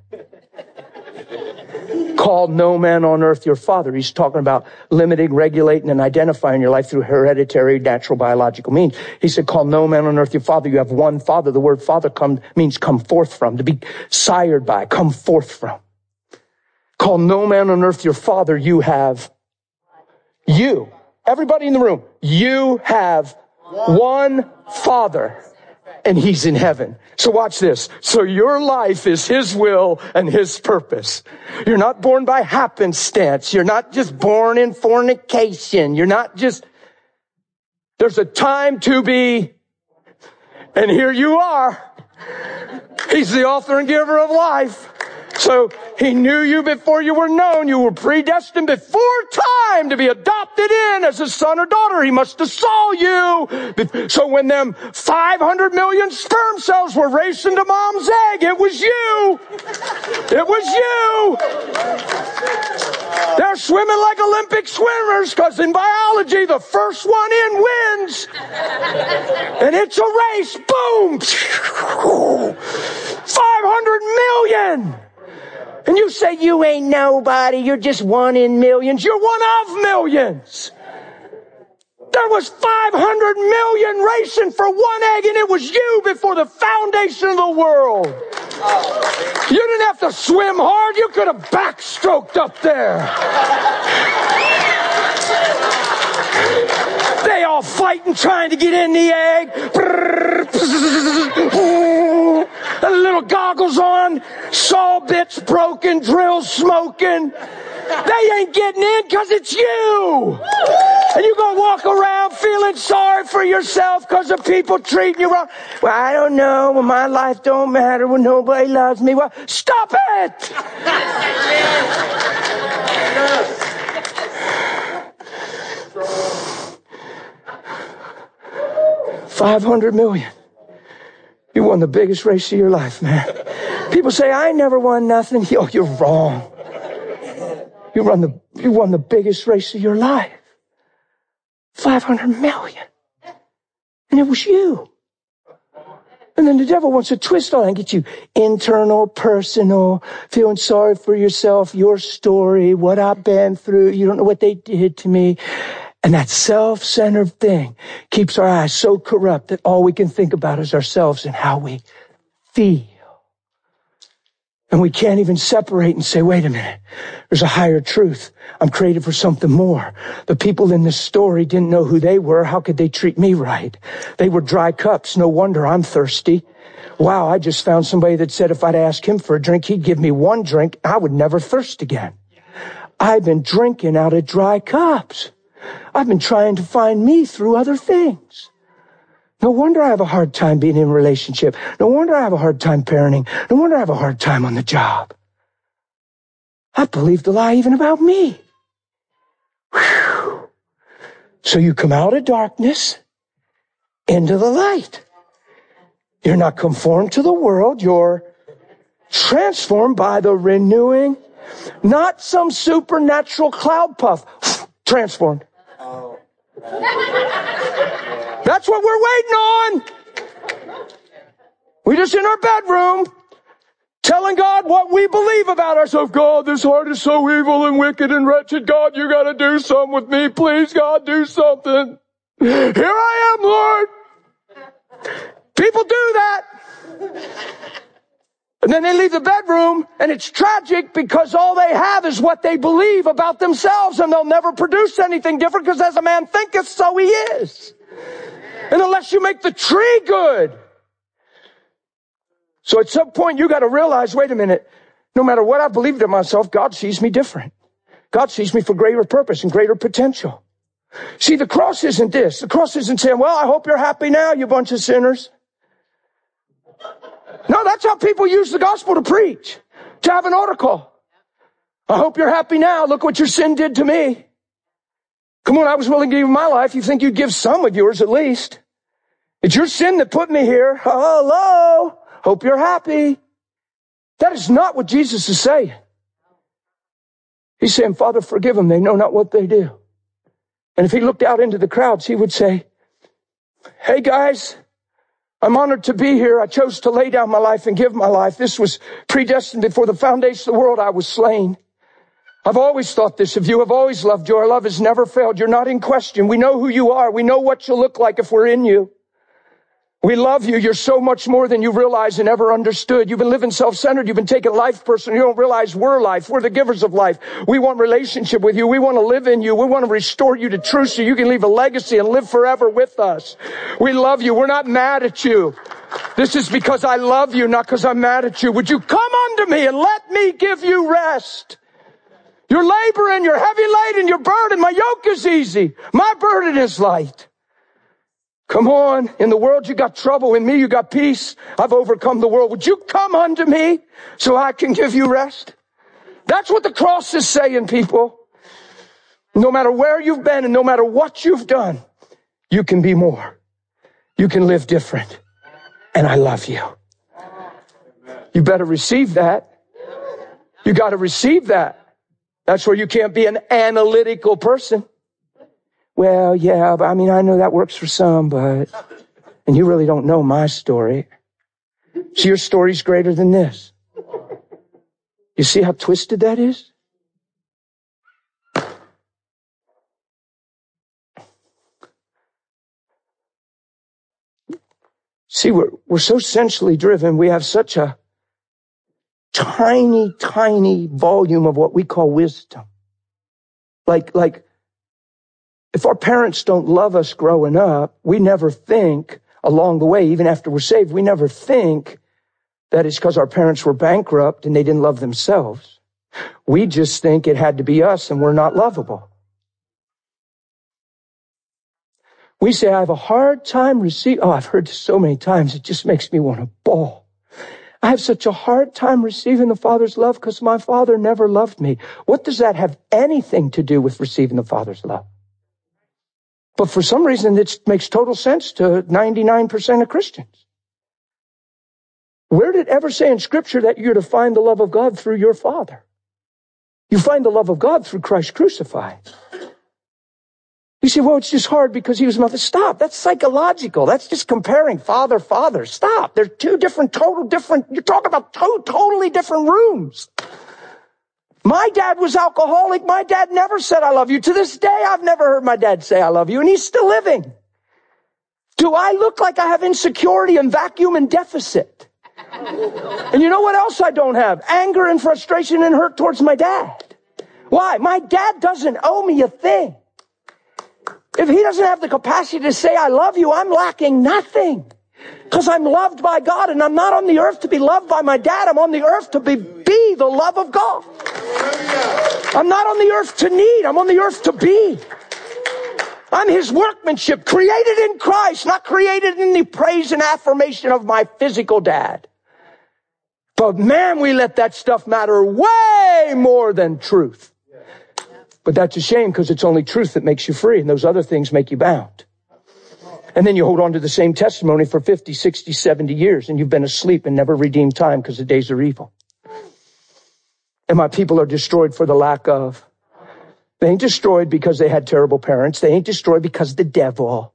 Call no man on earth your father. He's talking about limiting, regulating, and identifying your life through hereditary, natural, biological means. He said, call no man on earth your father. You have one father. The word father come, means come forth from, to be sired by, come forth from. Call no man on earth your father. You have, you, everybody in the room, you have one father, and he's in heaven. So watch this. So your life is his will and his purpose. You're not born by happenstance. You're not just born in fornication. You're not just, there's a time to be, and here you are. He's the author and giver of life. So he knew you before you were known. You were predestined before time to be adopted in as a son or daughter. He must have saw you. So when them five hundred million sperm cells were racing to mom's egg, it was you. It was you. They're swimming like Olympic swimmers because in biology, the first one in wins. And it's a race. Boom. five hundred million. And you say you ain't nobody, you're just one in millions. You're one of millions. There was five hundred million racing for one egg, and it was you before the foundation of the world. You didn't have to swim hard. You could have backstroked up there. They all fighting, trying to get in the egg. The little goggles on, saw bits broken, drills smoking. They ain't getting in because it's you. And you gonna walk around feeling sorry for yourself because of people treating you wrong. Well, I don't know. Well, my life don't matter when nobody loves me. Well, stop it. Five hundred million. You won the biggest race of your life, man. People say, I never won nothing. Oh, you're wrong. You won the, you won the biggest race of your life. five hundred million. And it was you. And then the devil wants to twist all that and get you internal, personal, feeling sorry for yourself, your story, what I've been through. You don't know what they did to me. And that self-centered thing keeps our eyes so corrupt that all we can think about is ourselves and how we feel. And we can't even separate and say, wait a minute, there's a higher truth. I'm created for something more. The people in this story didn't know who they were. How could they treat me right? They were dry cups. No wonder I'm thirsty. Wow, I just found somebody that said if I'd ask him for a drink, he'd give me one drink. I would never thirst again. I've been drinking out of dry cups. I've been trying to find me through other things. No wonder I have a hard time being in a relationship. No wonder I have a hard time parenting. No wonder I have a hard time on the job. I believed the lie even about me. Whew. So you come out of darkness into the light. You're not conformed to the world. You're transformed by the renewing, not some supernatural cloud puff. Transformed. Oh. That's what we're waiting on. We just in our bedroom telling God what we believe about ourselves. God, this heart is so evil and wicked and wretched. God, you got to do something with me. Please, God, do something. Here I am, Lord. People do that. And then they leave the bedroom, and it's tragic because all they have is what they believe about themselves, and they'll never produce anything different because as a man thinketh, so he is. And unless you make the tree good. So at some point you got to realize, wait a minute, no matter what I believed of myself, God sees me different. God sees me for greater purpose and greater potential. See, the cross isn't this. The cross isn't saying, well, I hope you're happy now, you bunch of sinners. No, that's how people use the gospel to preach, to have an article. I hope you're happy now. Look what your sin did to me. Come on, I was willing to give my life. You think you'd give some of yours at least. It's your sin that put me here. Hello. Hope you're happy. That is not what Jesus is saying. He's saying, Father, forgive them. They know not what they do. And if he looked out into the crowds, he would say, hey guys, I'm honored to be here. I chose to lay down my life and give my life. This was predestined before the foundation of the world. I was slain. I've always thought this of you. I've always loved you. Our love has never failed. You're not in question. We know who you are. We know what you look like if we're in you. We love you. You're so much more than you realize and ever understood. You've been living self-centered. You've been taking life personal. You don't realize we're life. We're the givers of life. We want relationship with you. We want to live in you. We want to restore you to truth so you can leave a legacy and live forever with us. We love you. We're not mad at you. This is because I love you, not because I'm mad at you. Would you come unto me and let me give you rest? You're laboring, you're heavy laden, you're burdened. My yoke is easy. My burden is light. Come on. In the world you got trouble. In me you got peace. I've overcome the world. Would you come unto me so I can give you rest? That's what the cross is saying, people. No matter where you've been and no matter what you've done, you can be more. You can live different. And I love you. You better receive that. You got to receive that. That's where you can't be an analytical person. Well, yeah, but I mean, I know that works for some, but, and you really don't know my story. So your story's greater than this. You see how twisted that is? See, we're, we're so sensually driven. We have such a tiny, tiny volume of what we call wisdom. Like, like, if our parents don't love us growing up, we never think along the way, even after we're saved, we never think that it's because our parents were bankrupt and they didn't love themselves. We just think it had to be us and we're not lovable. We say, I have a hard time receiving, oh, I've heard this so many times, it just makes me want to bawl. I have such a hard time receiving the Father's love because my father never loved me. What does that have anything to do with receiving the Father's love? But for some reason, it makes total sense to ninety-nine percent of Christians. Where did it ever say in Scripture that you're to find the love of God through your Father? You find the love of God through Christ crucified. You say, well, it's just hard because he was mother. Stop. That's psychological. That's just comparing father, father. Stop. They're two different, total different, you're talking about two totally different rooms. My dad was alcoholic. My dad never said, I love you. To this day, I've never heard my dad say, I love you. And he's still living. Do I look like I have insecurity and vacuum and deficit? And you know what else I don't have? Anger and frustration and hurt towards my dad. Why? My dad doesn't owe me a thing. If he doesn't have the capacity to say, I love you, I'm lacking nothing. Because I'm loved by God, and I'm not on the earth to be loved by my dad. I'm on the earth to be, be the love of God. I'm not on the earth to need. I'm on the earth to be. I'm his workmanship, created in Christ, not created in the praise and affirmation of my physical dad. But man, we let that stuff matter way more than truth. But that's a shame, because it's only truth that makes you free, and those other things make you bound. And then you hold on to the same testimony for fifty, sixty, seventy years, and you've been asleep and never redeemed time because the days are evil. And my people are destroyed for the lack of. They ain't destroyed because they had terrible parents. They ain't destroyed because the devil.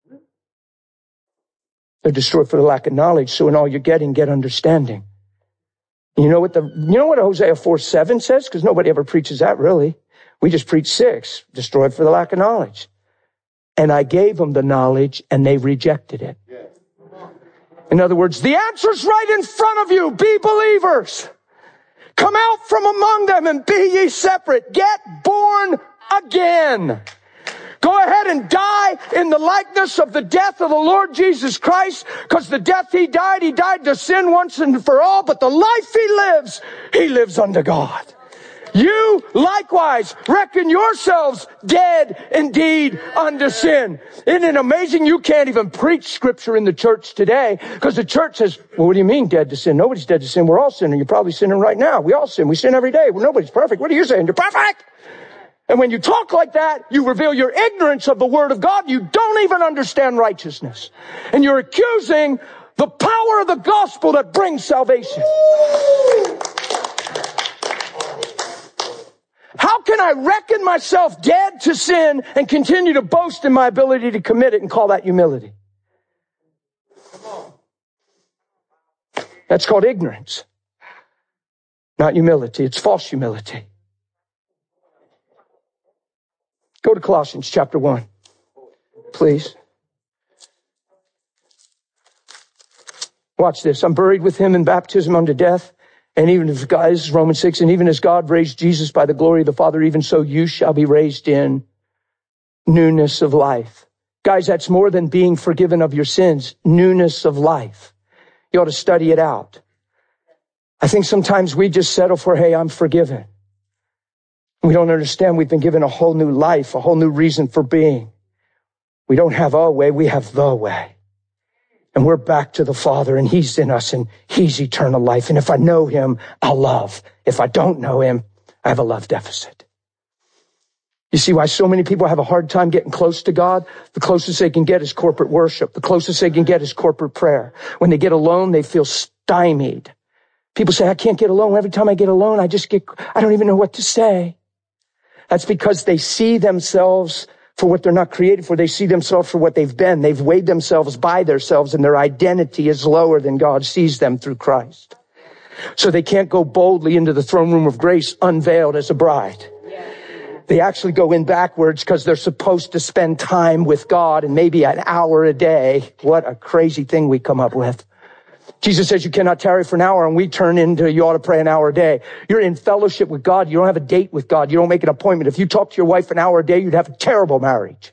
They're destroyed for the lack of knowledge. So in all you're getting, get understanding. You know what the, you know what Hosea four seven says? Because nobody ever preaches that, really. We just preach six. Destroyed for the lack of knowledge. And I gave them the knowledge, and they rejected it. In other words, the answer's right in front of you. Be believers. Come out from among them and be ye separate. Get born again. Go ahead and die in the likeness of the death of the Lord Jesus Christ, because the death he died, he died to sin once and for all, but the life he lives, he lives unto God. You likewise reckon yourselves dead indeed unto sin. Isn't it amazing? You can't even preach scripture in the church today, because the church says, well, what do you mean dead to sin? Nobody's dead to sin. We're all sinning. You're probably sinning right now. We all sin. We sin every day. Well, nobody's perfect. What are you saying? You're perfect. And when you talk like that, you reveal your ignorance of the word of God. You don't even understand righteousness. And you're accusing the power of the gospel that brings salvation. How can I reckon myself dead to sin and continue to boast in my ability to commit it and call that humility? That's called ignorance. Not humility. It's false humility. Go to Colossians chapter one, please. Watch this. I'm buried with him in baptism unto death. And even as God, this is Romans six, and even as God raised Jesus by the glory of the Father, even so you shall be raised in newness of life. Guys, that's more than being forgiven of your sins. Newness of life. You ought to study it out. I think sometimes we just settle for, hey, I'm forgiven. We don't understand we've been given a whole new life, a whole new reason for being. We don't have our way, we have the way. And we're back to the Father, and he's in us, and he's eternal life. And if I know him, I'll love. If I don't know him, I have a love deficit. You see why so many people have a hard time getting close to God? The closest they can get is corporate worship. The closest they can get is corporate prayer. When they get alone, they feel stymied. People say, I can't get alone. Every time I get alone, I just get, I don't even know what to say. That's because they see themselves for what they're not created for. They see themselves for what they've been. They've weighed themselves by themselves, and their identity is lower than God sees them through Christ. So they can't go boldly into the throne room of grace unveiled as a bride. They actually go in backwards because they're supposed to spend time with God, and maybe an hour a day. What a crazy thing we come up with. Jesus says you cannot tarry for an hour, and we turn into you ought to pray an hour a day. You're in fellowship with God. You don't have a date with God. You don't make an appointment. If you talk to your wife an hour a day, you'd have a terrible marriage.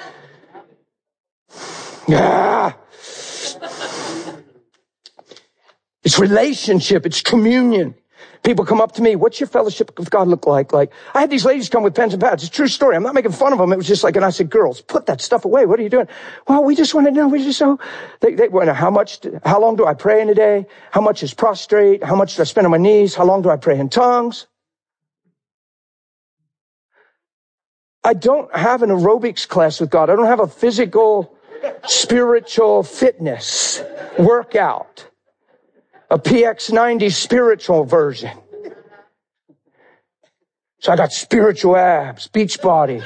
Ah. It's relationship. It's communion. People come up to me, what's your fellowship with God look like? Like, I had these ladies come with pens and pads. It's a true story. I'm not making fun of them. It was just like, and I said, girls, put that stuff away. What are you doing? Well, we just want to know. We just know. They, they want to know how much, how long do I pray in a day? How much is prostrate? How much do I spend on my knees? How long do I pray in tongues? I don't have an aerobics class with God. I don't have a physical, spiritual fitness workout. A P X ninety spiritual version. So I got spiritual abs, beach body.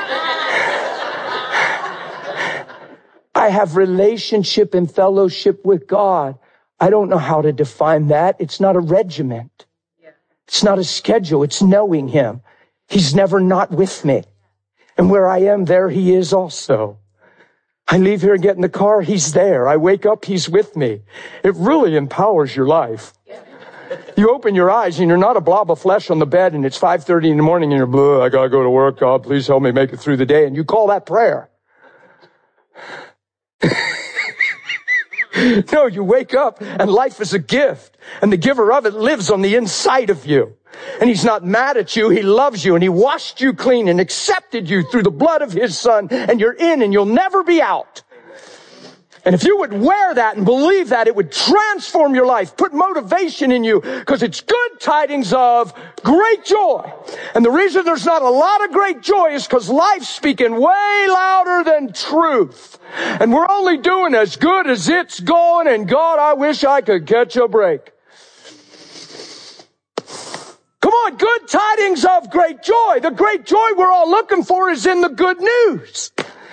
I have relationship and fellowship with God. I don't know how to define that. It's not a regiment. It's not a schedule. It's knowing him. He's never not with me. And where I am, there he is also. I leave here and get in the car, he's there. I wake up, he's with me. It really empowers your life. You open your eyes and you're not a blob of flesh on the bed, and it's five thirty in the morning and you're, blah, I gotta go to work. God, please help me make it through the day. And you call that prayer. No, you wake up and life is a gift, and the giver of it lives on the inside of you. And he's not mad at you. He loves you and he washed you clean and accepted you through the blood of his son. And you're in and you'll never be out. And if you would wear that and believe that, it would transform your life, put motivation in you, because it's good tidings of great joy. And the reason there's not a lot of great joy is because life's speaking way louder than truth. And we're only doing as good as it's going, and God, I wish I could catch a break. Come on, good tidings of great joy. The great joy we're all looking for is in the good news.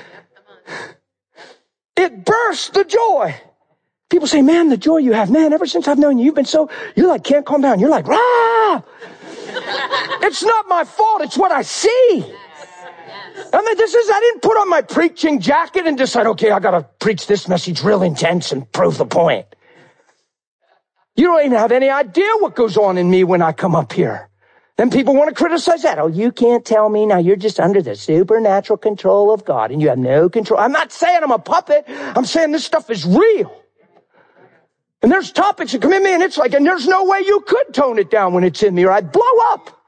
It bursts the joy. People say, man, the joy you have, man, ever since I've known you, you've been so, you like can't calm down. You're like, rah! It's not my fault. It's what I see. I mean, this is, I didn't put on my preaching jacket and decide, okay, I got to preach this message real intense and prove the point. You don't even have any idea what goes on in me when I come up here. Then people want to criticize that. Oh, you can't tell me now. You're just under the supernatural control of God and you have no control. I'm not saying I'm a puppet. I'm saying this stuff is real. And there's topics that come in me and it's like, and there's no way you could tone it down when it's in me or I'd blow up.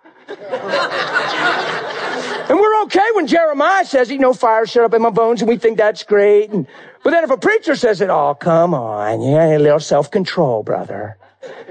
And we're okay when Jeremiah says, "Eat no fire, shut up in my bones," and we think that's great. And, but then if a preacher says it, oh, come on. You got a little self-control, brother.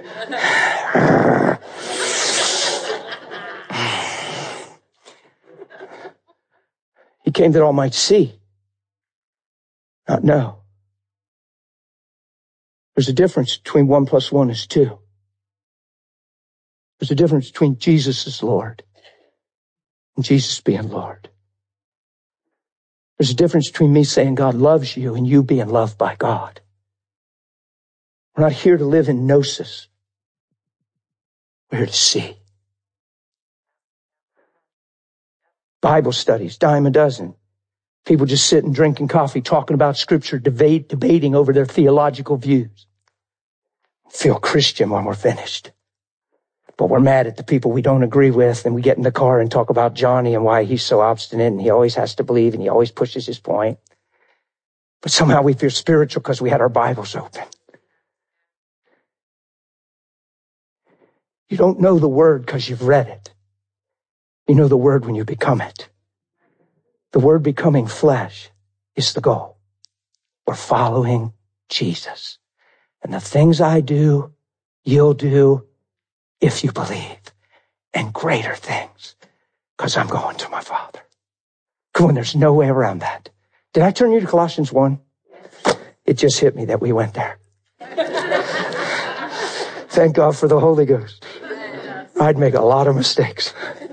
He came that all might see, not know. There's a difference between one plus one is two. There's a difference between Jesus as Lord and Jesus being Lord. There's a difference between me saying God loves you and you being loved by God. We're not here to live in gnosis. We're here to see. Bible studies, dime a dozen. People just sitting, drinking coffee, talking about scripture, debate, debating over their theological views. Feel Christian when we're finished. But we're mad at the people we don't agree with, and we get in the car and talk about Johnny and why he's so obstinate and he always has to believe and he always pushes his point. But somehow we feel spiritual because we had our Bibles open. You don't know the word because you've read it. You know the word when you become it. The word becoming flesh is the goal. We're following Jesus. And the things I do, you'll do if you believe. And greater things, because I'm going to my Father. Come on, there's no way around that. Did I turn you to Colossians one? It just hit me that we went there. Thank God for the Holy Ghost. I'd make a lot of mistakes.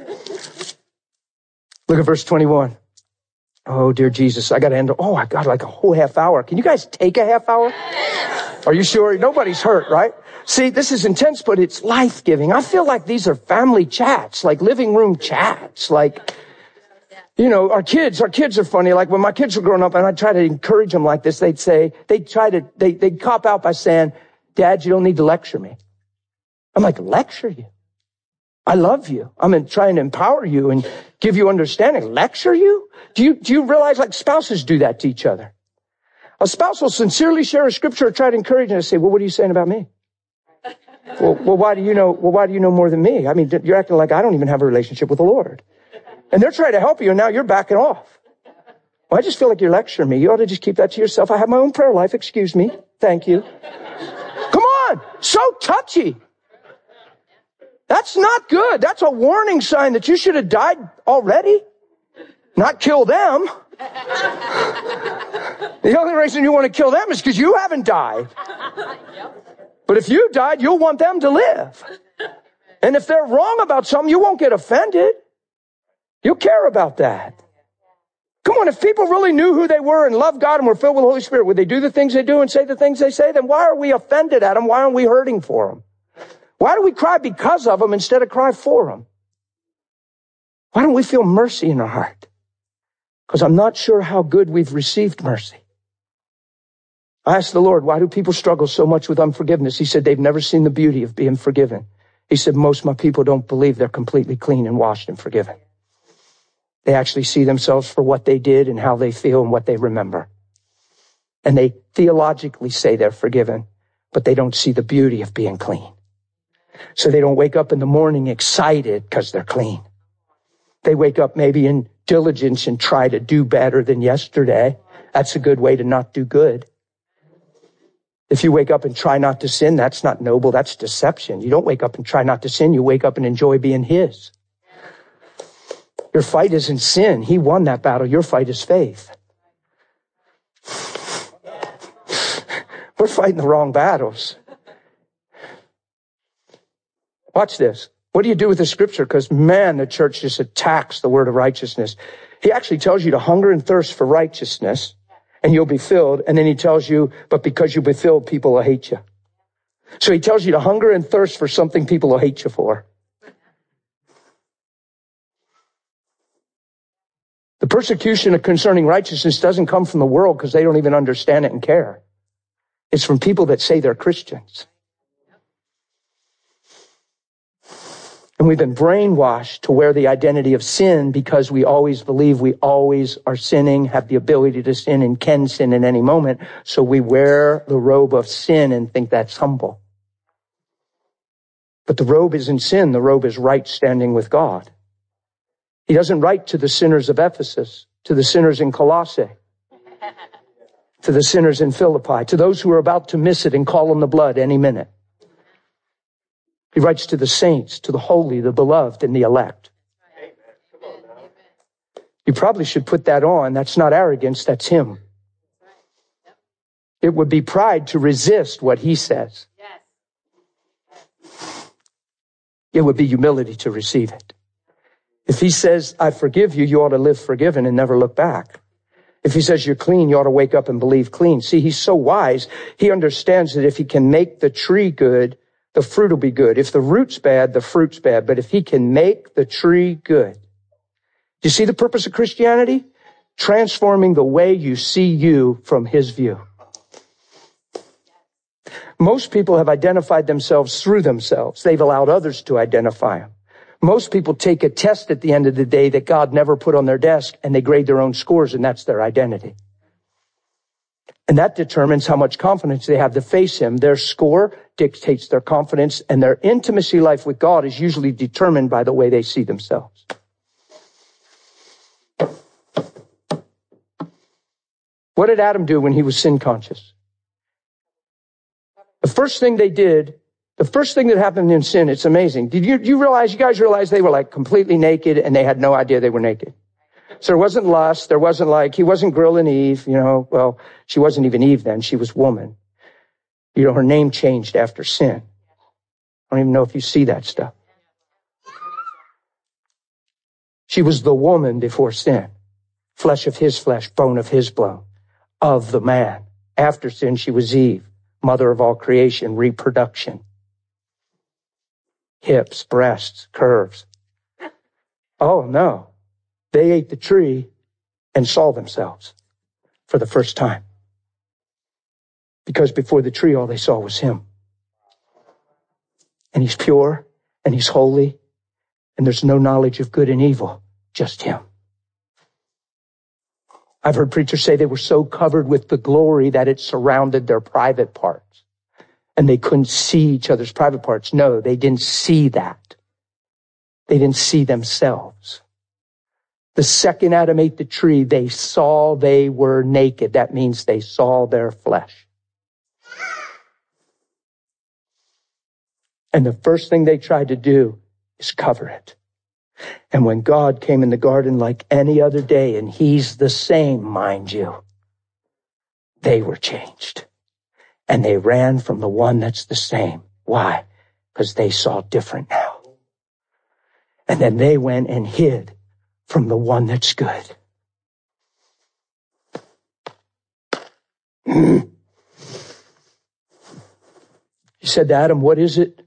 Look at verse twenty-one. Oh, dear Jesus, I got to end. Oh, I got like a whole half hour. Can you guys take a half hour? Are you sure? Nobody's hurt, right? See, this is intense, but it's life-giving. I feel like these are family chats, like living room chats. Like, you know, our kids, our kids are funny. Like when my kids were growing up and I try to encourage them like this, they'd say, they'd try to, they, they'd cop out by saying, "Dad, you don't need to lecture me." I'm like, lecture you? I love you. I'm trying to empower you and give you understanding. Lecture you? Do you, do you realize like spouses do that to each other? A spouse will sincerely share a scripture or try to encourage and say, "Well, what are you saying about me?" well, well, why do you know, well, why do you know more than me? I mean, you're acting like I don't even have a relationship with the Lord. And they're trying to help you and now you're backing off. Well, I just feel like you're lecturing me. You ought to just keep that to yourself. I have my own prayer life. Excuse me. Thank you. Come on. So touchy. That's not good. That's a warning sign that you should have died already. Not kill them. The only reason you want to kill them is because you haven't died. But if you died, you'll want them to live. And if they're wrong about something, you won't get offended. You'll care about that. Come on, if people really knew who they were and loved God and were filled with the Holy Spirit, would they do the things they do and say the things they say? Then why are we offended at them? Why aren't we hurting for them? Why do we cry because of them instead of cry for them? Why don't we feel mercy in our heart? Because I'm not sure how good we've received mercy. I asked the Lord, why do people struggle so much with unforgiveness? He said, they've never seen the beauty of being forgiven. He said, most of my people don't believe they're completely clean and washed and forgiven. They actually see themselves for what they did and how they feel and what they remember. And they theologically say they're forgiven, but they don't see the beauty of being clean. So they don't wake up in the morning excited because they're clean. They wake up maybe in diligence and try to do better than yesterday. That's a good way to not do good. If you wake up and try not to sin, that's not noble. That's deception. You don't wake up and try not to sin. You wake up and enjoy being his. Your fight isn't sin. He won that battle. Your fight is faith. We're fighting the wrong battles. Watch this. What do you do with the scripture? Because, man, the church just attacks the word of righteousness. He actually tells you to hunger and thirst for righteousness, and you'll be filled. And then he tells you, but because you'll be filled, people will hate you. So he tells you to hunger and thirst for something people will hate you for. The persecution concerning righteousness doesn't come from the world because they don't even understand it and care. It's from people that say they're Christians. And we've been brainwashed to wear the identity of sin because we always believe we always are sinning, have the ability to sin, and can sin in any moment. So we wear the robe of sin and think that's humble. But the robe isn't sin. The robe is right standing with God. He doesn't write to the sinners of Ephesus, to the sinners in Colossae, to the sinners in Philippi, to those who are about to miss it and call on the blood any minute. He writes to the saints, to the holy, the beloved, and the elect. You probably should put that on. That's not arrogance, that's him. It would be pride to resist what he says. It would be humility to receive it. If he says, I forgive you, you ought to live forgiven and never look back. If he says you're clean, you ought to wake up and believe clean. See, he's so wise. He understands that if he can make the tree good, the fruit will be good. If the root's bad, the fruit's bad. But if he can make the tree good. Do you see the purpose of Christianity? Transforming the way you see you from his view. Most people have identified themselves through themselves. They've allowed others to identify them. Most people take a test at the end of the day that God never put on their desk, and they grade their own scores, and that's their identity. And that determines how much confidence they have to face him. Their score dictates their confidence, and their intimacy life with God is usually determined by the way they see themselves. What did Adam do when he was sin conscious? The first thing they did, the first thing that happened in sin, it's amazing. Did you, you realize, you guys realize they were like completely naked and they had no idea they were naked? So there wasn't lust. There wasn't like, he wasn't grilling Eve, you know, well, she wasn't even Eve then. She was woman. You know, her name changed after sin. I don't even know if you see that stuff. She was the woman before sin. Flesh of his flesh, bone of his bone, of the man. After sin, she was Eve, mother of all creation, reproduction. Hips, breasts, curves. Oh, no. They ate the tree and saw themselves for the first time. Because before the tree, all they saw was him. And he's pure and he's holy and there's no knowledge of good and evil, just him. I've heard preachers say they were so covered with the glory that it surrounded their private parts and they couldn't see each other's private parts. No, they didn't see that. They didn't see themselves. The second Adam ate the tree, they saw they were naked. That means they saw their flesh. And the first thing they tried to do is cover it. And when God came in the garden like any other day, and he's the same, mind you, they were changed. And they ran from the one that's the same. Why? Because they saw different now. And then they went and hid from the one that's good. He said to Adam, what is it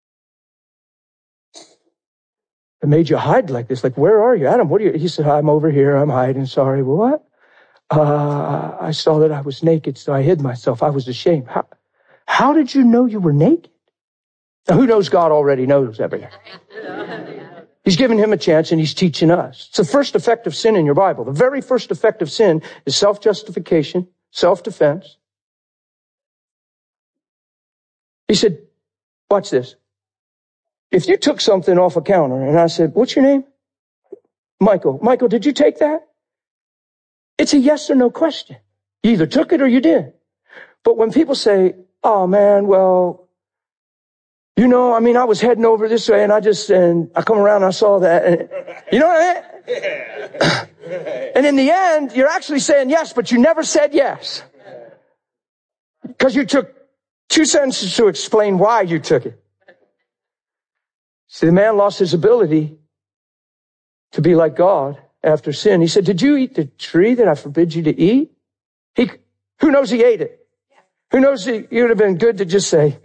that made you hide like this? Like, where are you? Adam, what are you? He said, I'm over here. I'm hiding. Sorry. Well, what? Uh, I saw that I was naked, so I hid myself. I was ashamed. How, how did you know you were naked? Now, who knows God already knows everything? He's given him a chance and he's teaching us. It's the first effect of sin in your Bible. The very first effect of sin is self-justification, self-defense. He said, watch this. If you took something off a counter and I said, what's your name? Michael. Michael, did you take that? It's a yes or no question. You either took it or you did. But when people say, oh man, well, you know, I mean, I was heading over this way and I just, and I come around and I saw that. And, you know what I mean? And in the end, you're actually saying yes, but you never said yes. Because you took two sentences to explain why you took it. See, the man lost his ability to be like God after sin. He said, did you eat the tree that I forbid you to eat? He, who knows he ate it? Who knows it would have been good to just say,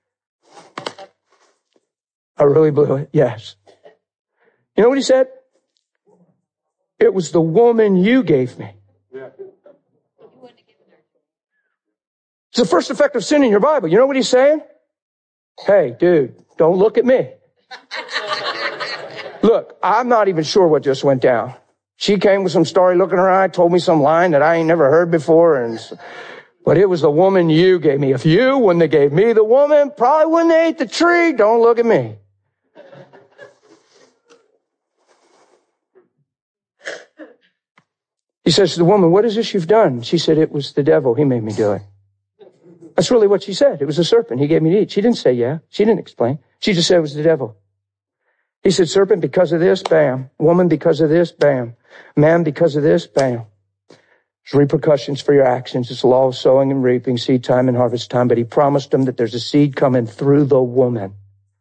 I really blew it. Yes. You know what he said? It was the woman you gave me. It's the first effect of sin in your Bible. You know what he's saying? Hey, dude, don't look at me. Look, I'm not even sure what just went down. She came with some story looking around, told me some line that I ain't never heard before, and but it was the woman you gave me. If you wouldn't have gave me the woman, probably wouldn't have ate the tree. Don't look at me. He says to the woman, what is this you've done? She said, it was the devil. He made me do it. That's really what she said. It was a serpent. He gave me to eat. She didn't say yeah. She didn't explain. She just said it was the devil. He said, serpent, because of this, bam. Woman, because of this, bam. Man, because of this, bam. There's repercussions for your actions. It's the law of sowing and reaping, seed time and harvest time. But he promised them that there's a seed coming through the woman.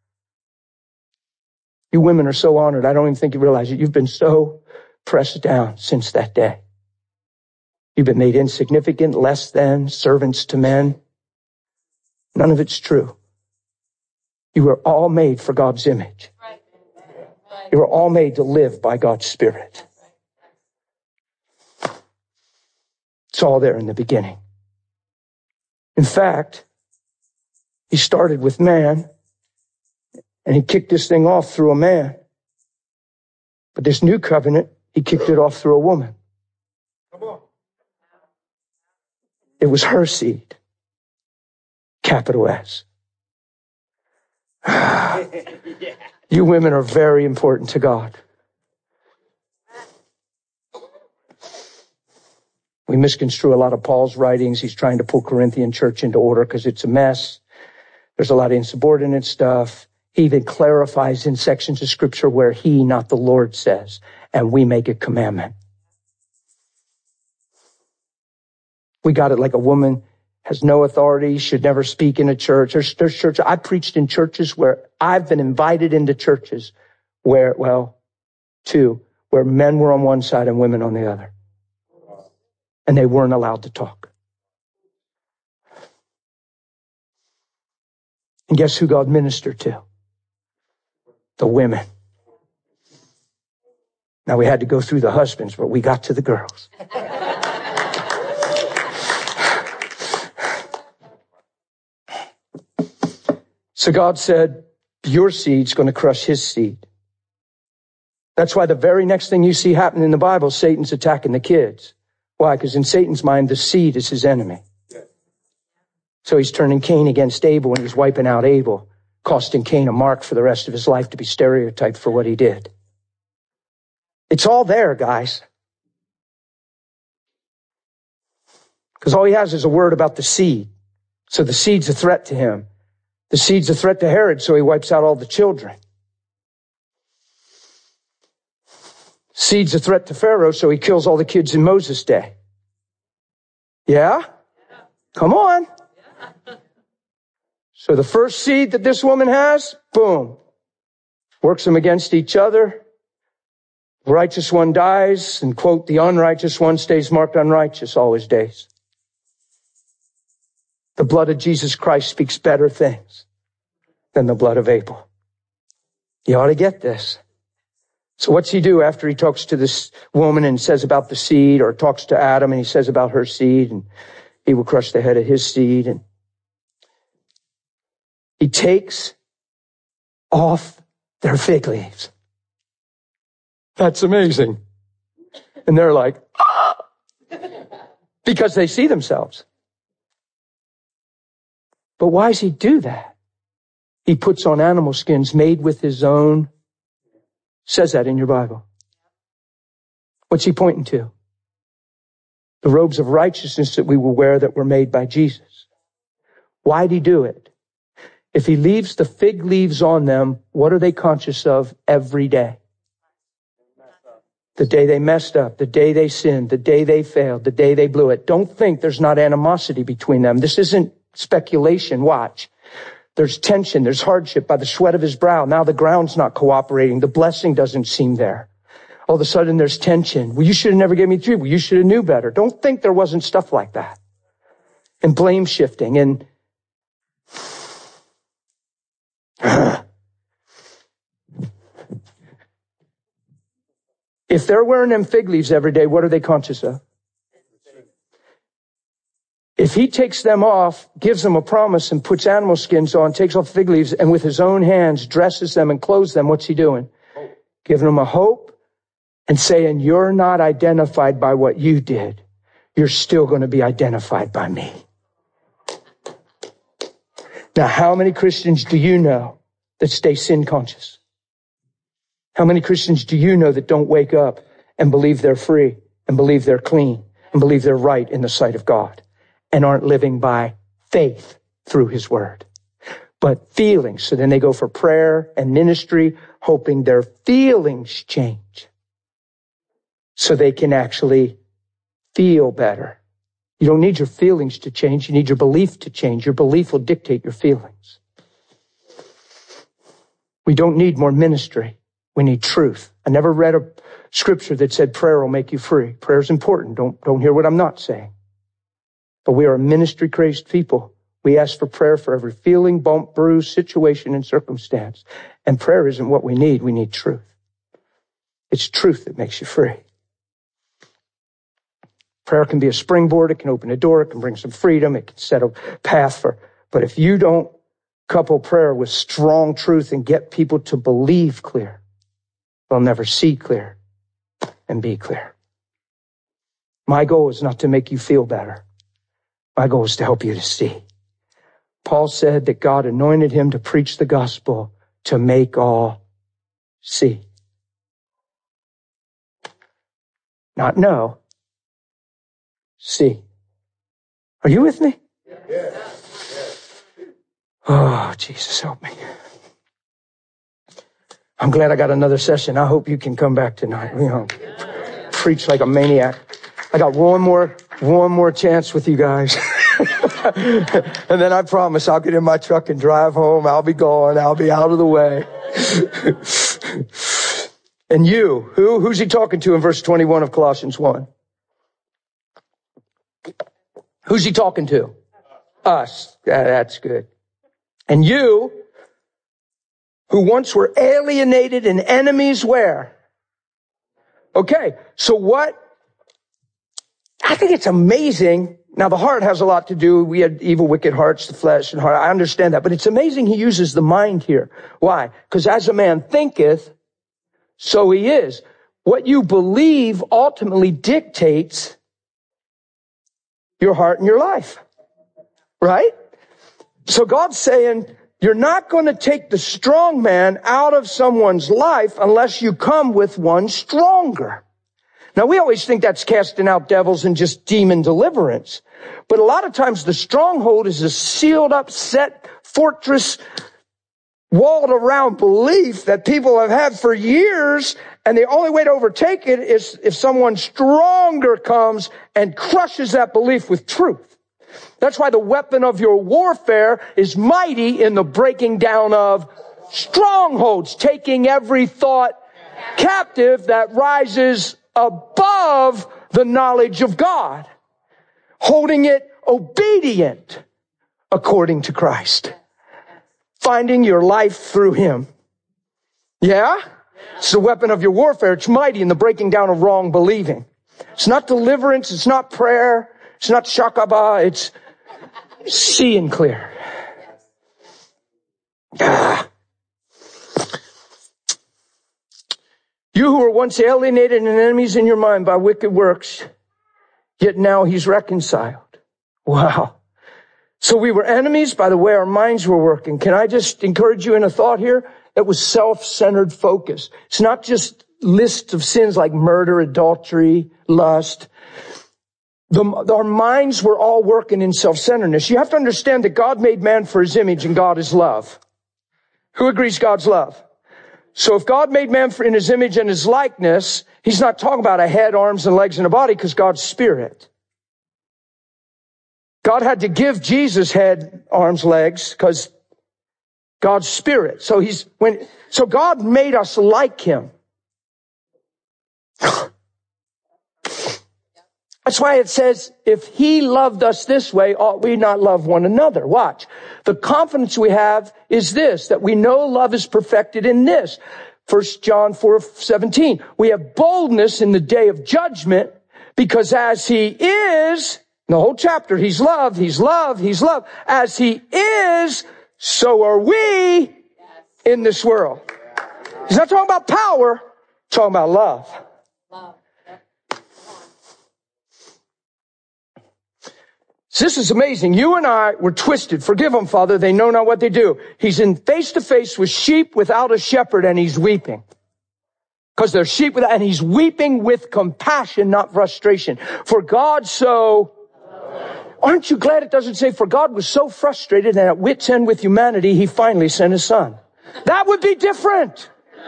You women are so honored. I don't even think you realize it. You've been so pressed down since that day. You've been made insignificant, less than, servants to men. None of it's true. You were all made for God's image. You were all made to live by God's Spirit. It's all there in the beginning. In fact, he started with man, and he kicked this thing off through a man. But this new covenant, he kicked it off through a woman. Come on. It was her seed. Capital S. You women are very important to God. We misconstrue a lot of Paul's writings. He's trying to pull Corinthian church into order because it's a mess. There's a lot of insubordinate stuff. He even clarifies in sections of scripture where he, not the Lord, says, and we make a commandment. We got it like a woman has no authority, should never speak in a church. There's, there's church. I preached in churches where I've been invited into churches where, well, two, where men were on one side and women on the other. And they weren't allowed to talk. And guess who God ministered to? The women. Now we had to go through the husbands, but we got to the girls. So God said, your seed's going to crush his seed. That's why the very next thing you see happen in the Bible, Satan's attacking the kids. Why? Because in Satan's mind, the seed is his enemy. So he's turning Cain against Abel, and he's wiping out Abel, costing Cain a mark for the rest of his life to be stereotyped for what he did. It's all there, guys. Because all he has is a word about the seed. So the seed's a threat to him. The seed's a threat to Herod, so he wipes out all the children. Seed's a threat to Pharaoh, so he kills all the kids in Moses' day. Yeah? Come on. So the first seed that this woman has, boom, works them against each other. The righteous one dies, and quote, the unrighteous one stays marked unrighteous all his days. The blood of Jesus Christ speaks better things than the blood of Abel. You ought to get this. So what's he do after he talks to this woman and says about the seed, or talks to Adam and he says about her seed, and he will crush the head of his seed? And he takes off their fig leaves. That's amazing. And they're like, ah! Because they see themselves. But why does he do that? He puts on animal skins made with his own. Says that in your Bible. What's he pointing to? The robes of righteousness that we will wear that were made by Jesus. Why'd he do it? If he leaves the fig leaves on them, what are they conscious of every day? The day they messed up, the day they sinned, the day they failed, the day they blew it. Don't think there's not animosity between them. This isn't speculation. Watch. There's tension. There's hardship by the sweat of his brow. Now the ground's not cooperating. The blessing doesn't seem there. All of a sudden there's tension. Well, you should have never given me three. Well, you should have knew better. Don't think there wasn't stuff like that. And blame shifting. And if they're wearing them fig leaves every day, what are they conscious of? If he takes them off, gives them a promise and puts animal skins on, takes off fig leaves and with his own hands dresses them and clothes them, what's he doing? Giving them a hope and saying, you're not identified by what you did. You're still going to be identified by me. Now, how many Christians do you know that stay sin conscious? How many Christians do you know that don't wake up and believe they're free and believe they're clean and believe they're right in the sight of God and aren't living by faith through his word, but feelings? So then they go for prayer and ministry, hoping their feelings change so they can actually feel better. You don't need your feelings to change. You need your belief to change. Your belief will dictate your feelings. We don't need more ministry. We need truth. I never read a scripture that said prayer will make you free. Prayer is important. Don't, don't hear what I'm not saying. But we are a ministry-crazed people. We ask for prayer for every feeling, bump, bruise, situation, and circumstance. And prayer isn't what we need. We need truth. It's truth that makes you free. Prayer can be a springboard. It can open a door. It can bring some freedom. It can set a path for, but if you don't couple prayer with strong truth and get people to believe clear, they'll never see clear and be clear. My goal is not to make you feel better. My goal is to help you to see. Paul said that God anointed him to preach the gospel to make all see. Not know. See. Are you with me? Yes. Oh, Jesus, help me. I'm glad I got another session. I hope you can come back tonight. You know, preach like a maniac. I got one more, one more chance with you guys. And then I promise I'll get in my truck and drive home. I'll be gone. I'll be out of the way. And you, who, who's he talking to in verse twenty-one of Colossians one? Who's he talking to? Us. Yeah, that's good. And you, who once were alienated and enemies where? Okay, so what? I think it's amazing. Now, the heart has a lot to do. We had evil, wicked hearts, the flesh and heart. I understand that. But it's amazing he uses the mind here. Why? Because as a man thinketh, so he is. What you believe ultimately dictates your heart and your life. Right? So God's saying, you're not going to take the strong man out of someone's life unless you come with one stronger. Now, we always think that's casting out devils and just demon deliverance. But a lot of times the stronghold is a sealed up, set fortress, walled around belief that people have had for years. And the only way to overtake it is if someone stronger comes and crushes that belief with truth. That's why the weapon of your warfare is mighty in the breaking down of strongholds, taking every thought captive that rises above the knowledge of God, holding it obedient according to Christ, finding your life through him. Yeah? It's the weapon of your warfare. It's mighty in the breaking down of wrong believing. It's not deliverance. It's not prayer. It's not shakaba. It's seeing clear. Ah. You who were once alienated and enemies in your mind by wicked works, yet now he's reconciled. Wow. So we were enemies by the way our minds were working. Can I just encourage you in a thought here? That was self-centered focus. It's not just lists of sins like murder, adultery, lust. The, our minds were all working in self-centeredness. You have to understand that God made man for his image and God is love. Who agrees God's love? So if God made man for in his image and his likeness, he's not talking about a head, arms, and legs and a body because God's spirit. God had to give Jesus head, arms, legs because God's spirit. So he's when so God made us like him. That's why it says, if he loved us this way, ought we not love one another? Watch. The confidence we have is this, that we know love is perfected in this. First John four seventeen. We have boldness in the day of judgment because as he is, the whole chapter, he's love, he's love, he's love. As he is, so are we in this world. He's not talking about power, he's talking about love. Love. So this is amazing. You and I were twisted. Forgive them, Father. They know not what they do. He's in face to face with sheep without a shepherd and he's weeping. Because they're sheep without, and he's weeping with compassion, not frustration. For God so, aren't you glad it doesn't say, for God was so frustrated and at wit's end with humanity, he finally sent his son. That would be different.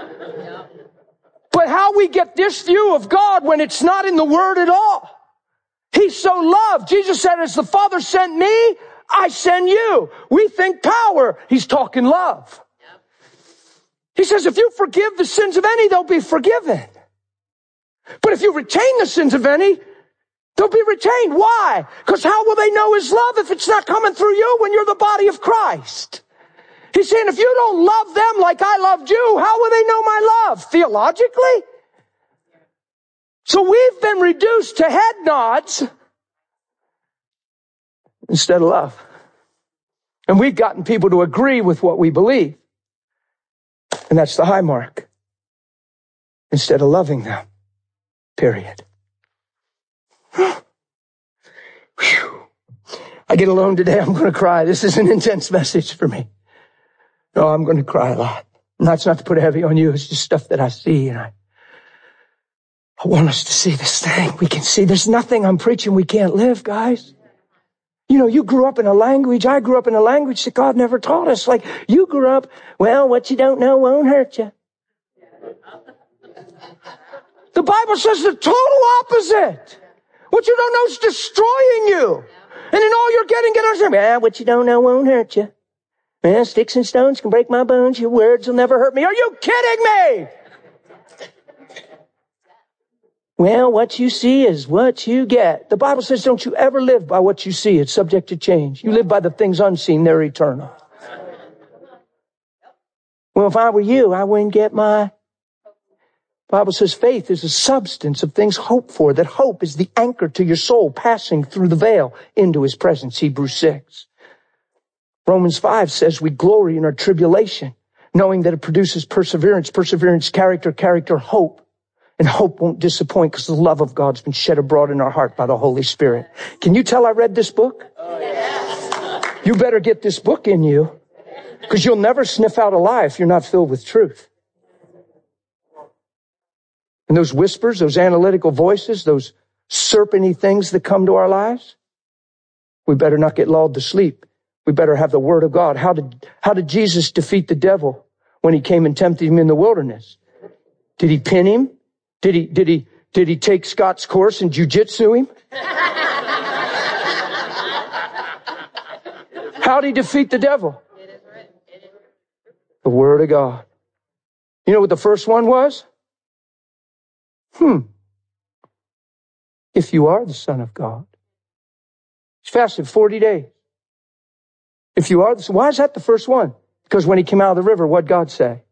But how we get this view of God when it's not in the Word at all. He's so loved. Jesus said, as the Father sent me, I send you. We think power. He's talking love. He says, if you forgive the sins of any, they'll be forgiven. But if you retain the sins of any, they'll be retained. Why? Because how will they know his love if it's not coming through you when you're the body of Christ? He's saying, if you don't love them like I loved you, how will they know my love? Theologically? So we've been reduced to head nods instead of love. And we've gotten people to agree with what we believe. And that's the high mark. Instead of loving them. Period. Whew. I get alone today, I'm going to cry. This is an intense message for me. No, I'm going to cry a lot. And that's not to put heavy on you. It's just stuff that I see and I I want us to see this thing. We can see there's nothing I'm preaching we can't live, guys. You know, you grew up in a language. I grew up in a language that God never taught us. Like, you grew up, well, what you don't know won't hurt you. The Bible says the total opposite. What you don't know is destroying you. And then all you're getting, get understanding. Well, what you don't know won't hurt you. Well, sticks and stones can break my bones. Your words will never hurt me. Are you kidding me? Well, what you see is what you get. The Bible says, don't you ever live by what you see. It's subject to change. You live by the things unseen. They're eternal. Well, if I were you, I wouldn't get my... The Bible says faith is a substance of things hoped for. That hope is the anchor to your soul passing through the veil into his presence. Hebrews six. Romans five says we glory in our tribulation, knowing that it produces perseverance, perseverance, character, character, hope. And hope won't disappoint because the love of God's been shed abroad in our heart by the Holy Spirit. Can you tell I read this book? Oh, yeah. You better get this book in you because you'll never sniff out a lie if you're not filled with truth. And those whispers, those analytical voices, those serpenty things that come to our lives, we better not get lulled to sleep. We better have the Word of God. How did, how did Jesus defeat the devil when he came and tempted him in the wilderness? Did he pin him? Did he, did he, did he take Scott's course and jujitsu him? How did he defeat the devil? The Word of God. You know what the first one was? Hmm. If you are the Son of God. He fasted forty days. If you are the Son, why is that the first one? Because when he came out of the river, what'd God say?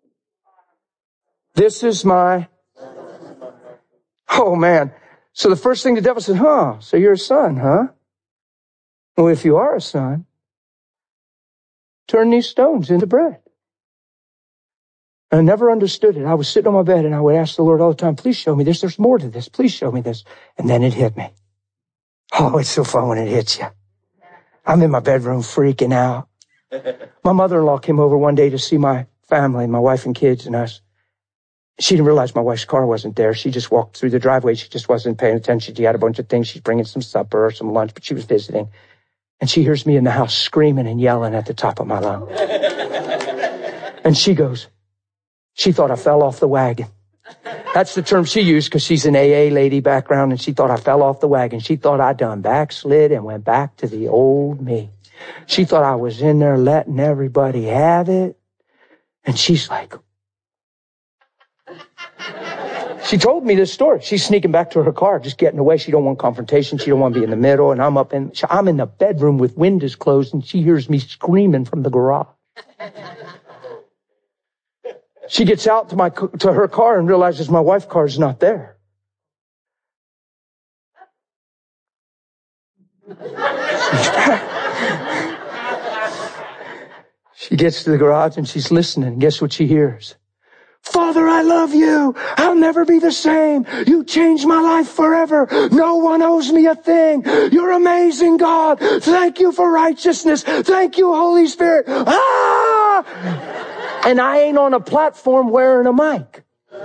This is my... Oh, man. So the first thing the devil said, huh, so you're a son, huh? Well, if you are a son, turn these stones into bread. And I never understood it. I was sitting on my bed and I would ask the Lord all the time, please show me this. There's more to this. Please show me this. And then it hit me. Oh, it's so fun when it hits you. I'm in my bedroom freaking out. My mother-in-law came over one day to see my family, my wife and kids and us. She didn't realize my wife's car wasn't there. She just walked through the driveway. She just wasn't paying attention. She had a bunch of things. She's bringing some supper or some lunch, but she was visiting. And she hears me in the house screaming and yelling at the top of my lungs. And she goes, she thought I fell off the wagon. That's the term she used because she's an A A lady background, and she thought I fell off the wagon. She thought I done backslid and went back to the old me. She thought I was in there letting everybody have it. And she's like, she told me this story. She's sneaking back to her car, just getting away. She don't want confrontation. She don't want to be in the middle. And I'm up in, I'm in the bedroom with windows closed, and she hears me screaming from the garage. She gets out to my, to her car and realizes my wife's car is not there. She gets to the garage and she's listening. Guess what she hears? Father, I love you. I'll never be the same. You changed my life forever. No one owes me a thing. You're amazing, God. Thank you for righteousness. Thank you, Holy Spirit. Ah! And I ain't on a platform wearing a mic.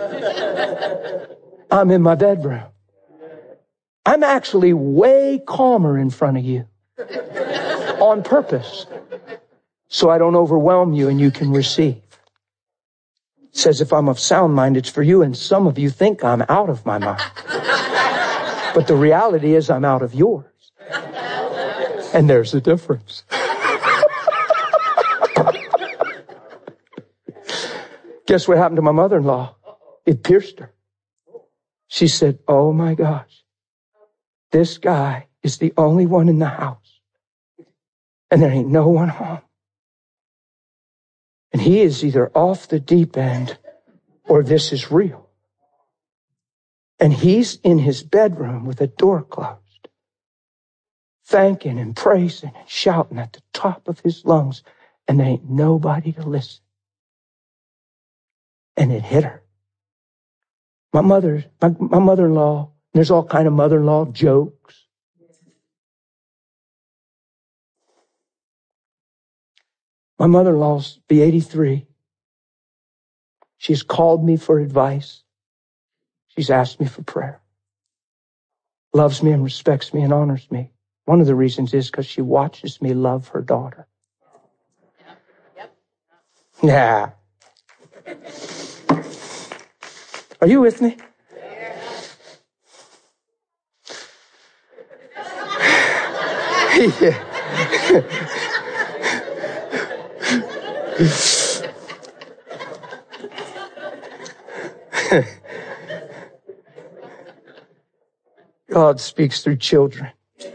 I'm in my bedroom. I'm actually way calmer in front of you. On purpose. So I don't overwhelm you and you can receive. It says if I'm of sound mind, it's for you. And some of you think I'm out of my mind. But the reality is I'm out of yours. And there's a difference. Guess what happened to my mother-in-law? It pierced her. She said, oh my gosh, this guy is the only one in the house. And there ain't no one home. And he is either off the deep end or this is real. And he's in his bedroom with the door closed, thanking and praising and shouting at the top of his lungs. And there ain't nobody to listen. And it hit her. My mother, my, my mother-in-law, there's all kind of mother-in-law jokes. My mother-in-law's be eighty-three. She's called me for advice. She's asked me for prayer. Loves me and respects me and honors me. One of the reasons is because she watches me love her daughter. Yep. Yeah. Are you with me? Yeah. God speaks through children.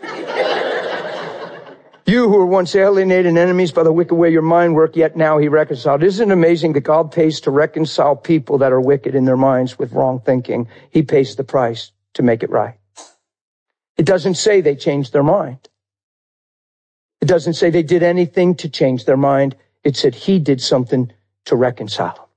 You who were once alienated and enemies by the wicked way your mind worked, yet now he reconciled. Isn't it amazing that God pays to reconcile people that are wicked in their minds with wrong thinking? He pays the price to make it right. It doesn't say they changed their mind. It doesn't say they did anything to change their mind. It said he did something to reconcile them.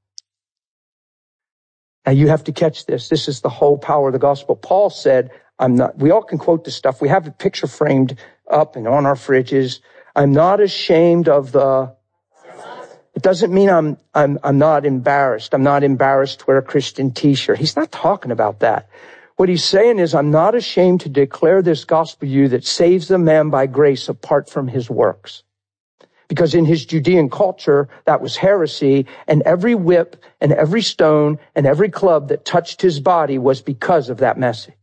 Now you have to catch this. This is the whole power of the gospel. Paul said, I'm not, we all can quote this stuff. We have a picture framed up and on our fridges. I'm not ashamed of the, it doesn't mean I'm, I'm, I'm not embarrassed. I'm not embarrassed to wear a Christian t-shirt. He's not talking about that. What he's saying is, I'm not ashamed to declare this gospel to you that saves a man by grace apart from his works. Because in his Judean culture, that was heresy, and every whip and every stone and every club that touched his body was because of that message.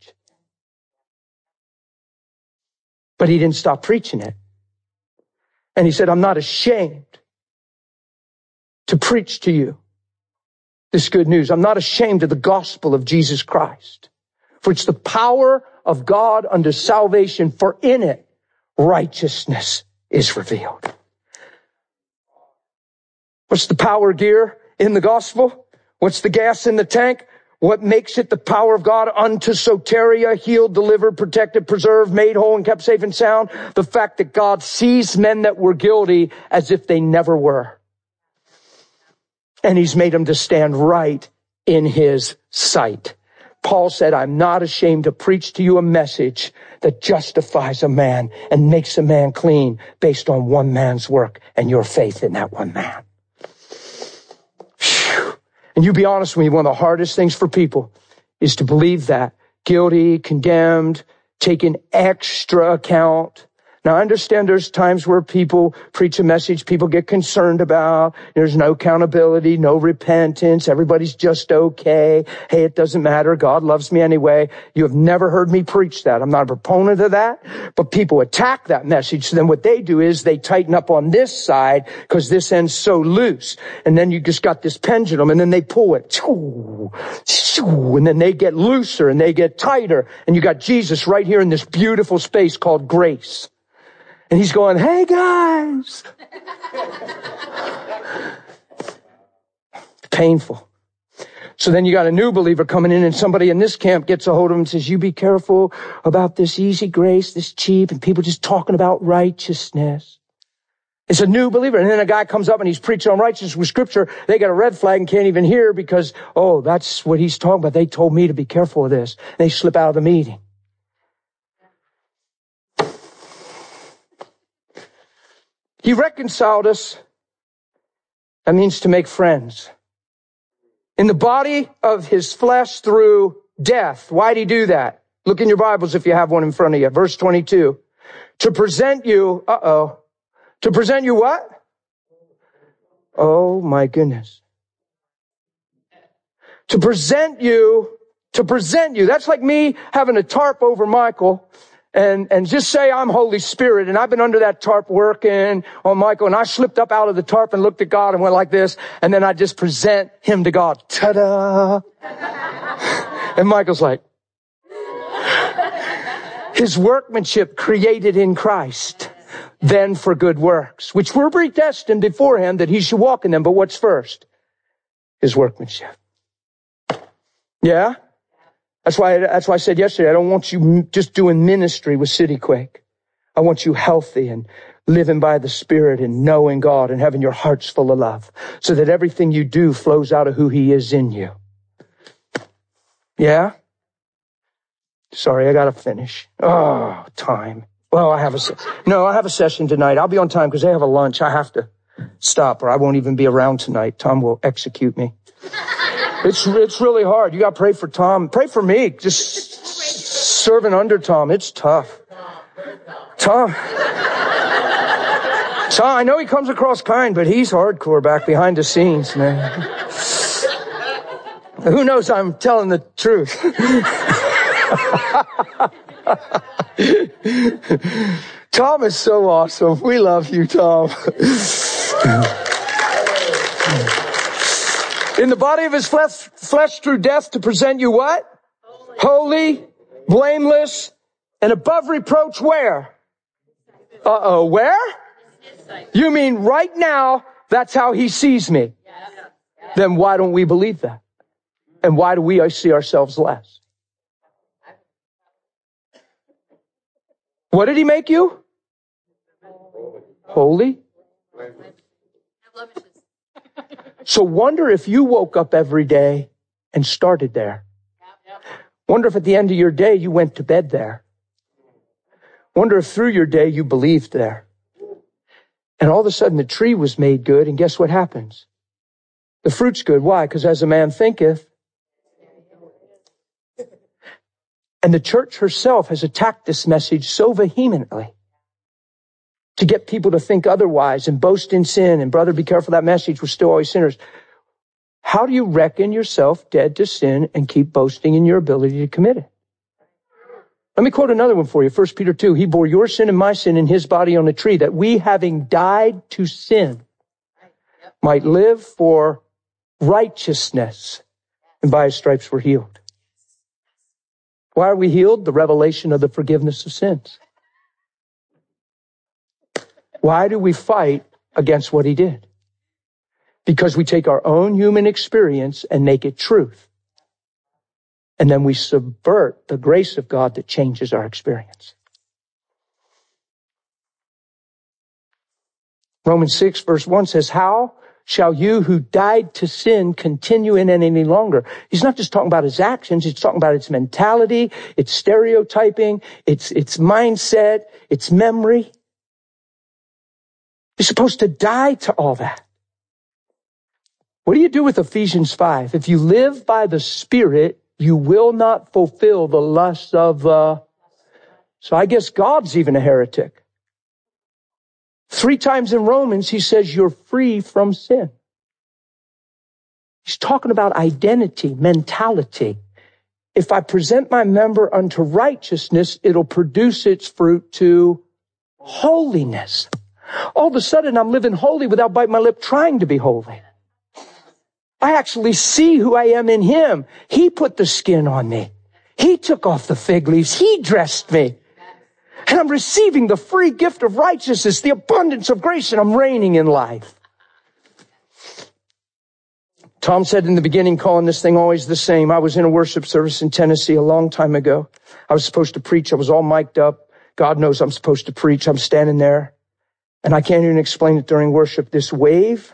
But he didn't stop preaching it. And he said, I'm not ashamed to preach to you this good news. I'm not ashamed of the gospel of Jesus Christ. For it's the power of God unto salvation, for in it righteousness is revealed. What's the power gear in the gospel? What's the gas in the tank? What makes it the power of God unto soteria, healed, delivered, protected, preserved, made whole, and kept safe and sound? The fact that God sees men that were guilty as if they never were. And he's made them to stand right in his sight. Paul said, I'm not ashamed to preach to you a message that justifies a man and makes a man clean based on one man's work and your faith in that one man. Whew. And you be honest with me, one of the hardest things for people is to believe that. Guilty, condemned, taken extra account. Now, I understand there's times where people preach a message people get concerned about. There's no accountability, no repentance. Everybody's just okay. Hey, it doesn't matter. God loves me anyway. You have never heard me preach that. I'm not a proponent of that. But people attack that message. So then what they do is they tighten up on this side because this end's so loose. And then you just got this pendulum and then they pull it. And then they get looser and they get tighter. And you got Jesus right here in this beautiful space called grace. And he's going, hey, guys. Painful. So then you got a new believer coming in and somebody in this camp gets a hold of him and says, you be careful about this easy grace, this cheap, and people just talking about righteousness. It's a new believer. And then a guy comes up and he's preaching on righteousness with scripture. They got a red flag and can't even hear because, oh, that's what he's talking about. They told me to be careful of this. And they slip out of the meeting. He reconciled us. That means to make friends. In the body of his flesh through death. Why'd he do that? Look in your Bibles if you have one in front of you. Verse twenty-two. To present you, uh-oh. To present you what? Oh my goodness. To present you, to present you. That's like me having a tarp over Michael. And, and just say I'm Holy Spirit. And I've been under that tarp working on Michael. And I slipped up out of the tarp and looked at God and went like this. And then I just present him to God. Ta-da! And Michael's like, his workmanship created in Christ, then for good works, which were predestined beforehand that he should walk in them. But what's first? His workmanship. Yeah? That's why, that's why I said yesterday, I don't want you just doing ministry with City Quake. I want you healthy and living by the Spirit and knowing God and having your hearts full of love so that everything you do flows out of who he is in you. Yeah? Sorry, I gotta finish. Oh, time. Well, I have a, no, I have a session tonight. I'll be on time because they have a lunch. I have to stop or I won't even be around tonight. Tom will execute me. It's, it's really hard. You got to pray for Tom. Pray for me. Just serving under Tom. It's tough. Tom. Tom, I know he comes across kind, but he's hardcore back behind the scenes, man. Who knows I'm telling the truth? Tom is so awesome. We love you, Tom. In the body of his flesh, flesh through death to present you what? Holy, Holy blameless, and above reproach where? Uh-oh, where? You mean right now, that's how he sees me. Then why don't we believe that? And why do we see ourselves less? What did he make you? Holy. So wonder if you woke up every day and started there. Wonder if at the end of your day you went to bed there. Wonder if through your day you believed there. And all of a sudden the tree was made good, and guess what happens? The fruit's good. Why? Because as a man thinketh. And the church herself has attacked this message so vehemently to get people to think otherwise and boast in sin. And brother, be careful, that message, we're still always sinners. How do you reckon yourself dead to sin and keep boasting in your ability to commit it? Let me quote another one for you. First Peter two, he bore your sin and my sin in his body on the tree, that we, having died to sin, might live for righteousness, and by his stripes we're healed. Why are we healed? The revelation of the forgiveness of sins. Why do we fight against what he did? Because we take our own human experience and make it truth. And then we subvert the grace of God that changes our experience. Romans six verse one says, how shall you who died to sin continue in it any longer. He's not just talking about his actions. He's talking about its mentality, its stereotyping, its, its mindset, its memory. You're supposed to die to all that. What do you do with Ephesians five? If you live by the Spirit, you will not fulfill the lusts of the... So I guess God's even a heretic. Three times in Romans, he says you're free from sin. He's talking about identity, mentality. If I present my member unto righteousness, it'll produce its fruit to holiness. All of a sudden, I'm living holy without biting my lip trying to be holy. I actually see who I am in him. He put the skin on me. He took off the fig leaves. He dressed me. And I'm receiving the free gift of righteousness, the abundance of grace, and I'm reigning in life. Tom said in the beginning, calling this thing always the same. I was in a worship service in Tennessee a long time ago. I was supposed to preach. I was all mic'd up. God knows I'm supposed to preach. I'm standing there. And I can't even explain it during worship. This wave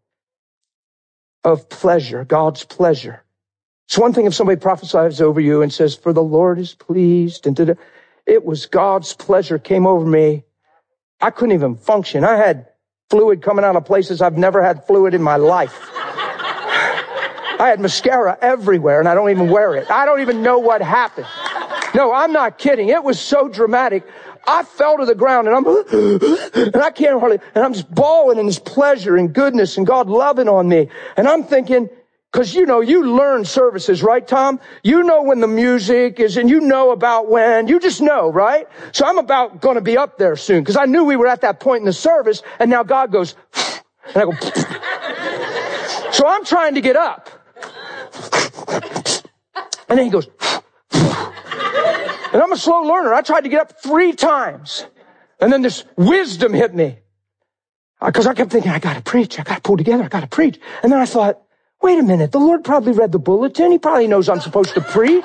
of pleasure, God's pleasure. It's one thing if somebody prophesies over you and says, for the Lord is pleased. And da-da. It was God's pleasure came over me. I couldn't even function. I had fluid coming out of places I've never had fluid in my life. I had mascara everywhere and I don't even wear it. I don't even know what happened. No, I'm not kidding. It was so dramatic. I fell to the ground and I'm, and I can't hardly, and I'm just bawling in his pleasure and goodness and God loving on me. And I'm thinking, cause you know, you learn services, right, Tom? You know when the music is and you know about when, you just know, right? So I'm about going to be up there soon cause I knew we were at that point in the service and now God goes, and I go, so I'm trying to get up. And then he goes, and I'm a slow learner. I tried to get up three times. And then this wisdom hit me. Because I kept thinking, I got to preach. I got to pull together. I got to preach. And then I thought, wait a minute. The Lord probably read the bulletin. He probably knows I'm supposed to preach.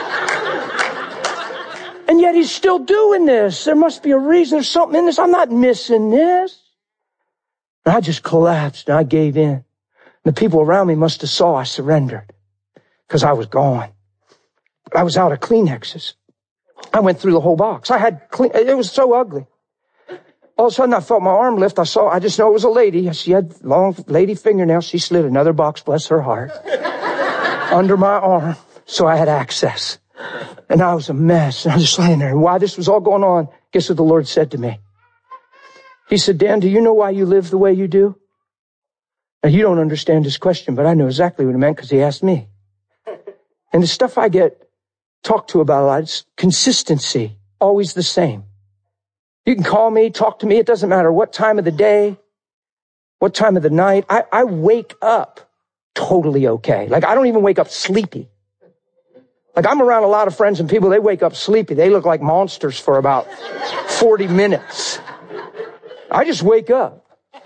And yet he's still doing this. There must be a reason. There's something in this. I'm not missing this. And I just collapsed and I gave in. The people around me must have saw I surrendered because I was gone. I was out of Kleenexes. I went through the whole box. I had clean, it was so ugly. All of a sudden I felt my arm lift. I saw, I just know it was a lady. She had long lady fingernails. She slid another box, bless her heart, under my arm. So I had access. And I was a mess. And I was just laying there. And while this was all going on, guess what the Lord said to me? He said, Dan, do you know why you live the way you do? Now, you don't understand his question, but I know exactly what it meant because he asked me. And the stuff I get talked to about a lot, it's consistency, always the same. You can call me, talk to me. It doesn't matter what time of the day, what time of the night. I, I wake up totally okay. Like, I don't even wake up sleepy. Like, I'm around a lot of friends and people, they wake up sleepy. They look like monsters for about forty minutes. I just wake up.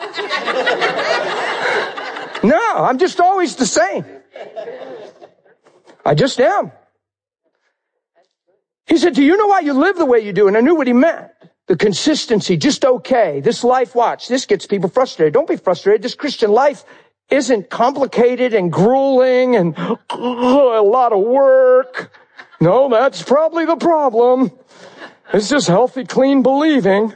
No, I'm just always the same. I just am. He said, do you know why you live the way you do? And I knew what he meant. The consistency, just okay. This life, watch, this gets people frustrated. Don't be frustrated. This Christian life isn't complicated and grueling and oh, a lot of work. No, that's probably the problem. It's just healthy, clean believing.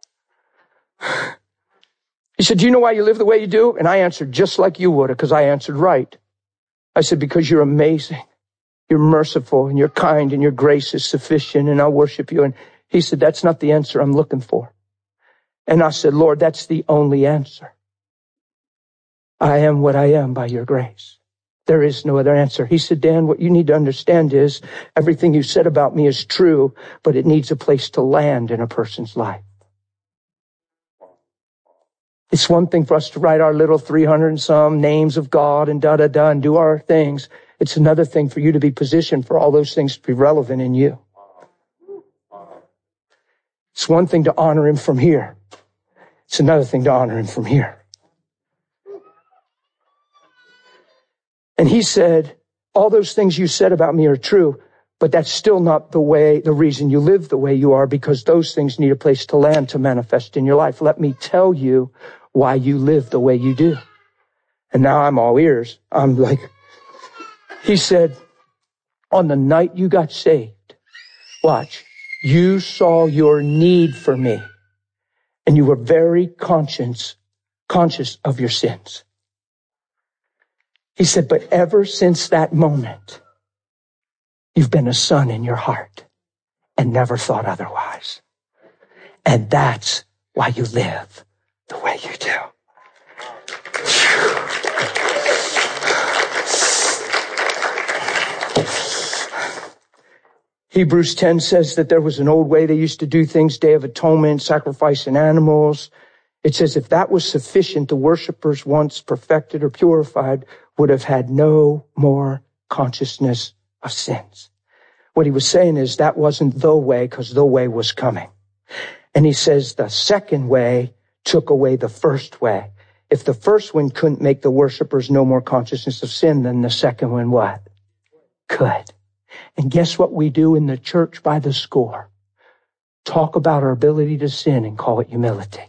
He said, do you know why you live the way you do? And I answered just like you would, because I answered right. I said, because you're amazing. You're merciful and you're kind and your grace is sufficient and I worship you. And he said, that's not the answer I'm looking for. And I said, Lord, that's the only answer. I am what I am by your grace. There is no other answer. He said, Dan, what you need to understand is everything you said about me is true, but it needs a place to land in a person's life. It's one thing for us to write our little three hundred and some names of God and da-da-da and do our things. It's another thing for you to be positioned for all those things to be relevant in you. It's one thing to honor him from here. It's another thing to honor him from here. And he said, all those things you said about me are true, but that's still not the way, the reason you live the way you are, because those things need a place to land to manifest in your life. Let me tell you why you live the way you do. And now I'm all ears. I'm like, he said, on the night you got saved, watch, you saw your need for me. And you were very conscious, conscious of your sins. He said, but ever since that moment, you've been a son in your heart and never thought otherwise. And that's why you live the way you do. Hebrews ten says that there was an old way they used to do things, Day of Atonement, sacrificing animals. It says if that was sufficient, the worshipers, once perfected or purified, would have had no more consciousness of sins. What he was saying is that wasn't the way, because the way was coming. And he says the second way took away the first way. If the first one couldn't make the worshipers no more consciousness of sin, then the second one what? Could. And guess what we do in the church by the score? Talk about our ability to sin and call it humility.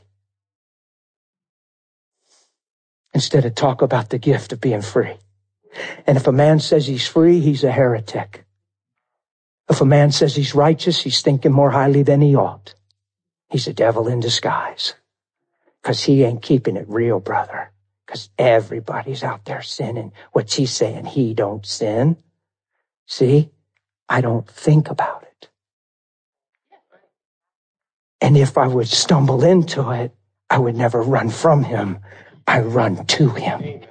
Instead of talk about the gift of being free. And if a man says he's free, he's a heretic. If a man says he's righteous, he's thinking more highly than he ought. He's a devil in disguise. Because he ain't keeping it real, brother. Because everybody's out there sinning. What's he saying? He don't sin. See? I don't think about it. And if I would stumble into it, I would never run from him. I run to him.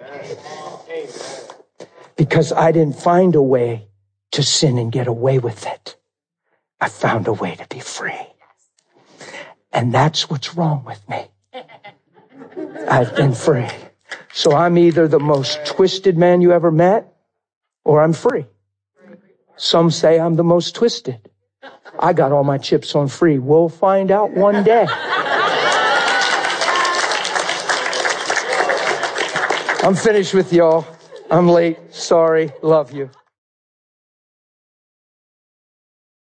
Because I didn't find a way to sin and get away with it. I found a way to be free. And that's what's wrong with me. I've been free. So I'm either the most twisted man you ever met, or I'm free. Some say I'm the most twisted. I got all my chips on free. We'll find out one day. I'm finished with y'all. I'm late. Sorry. Love you.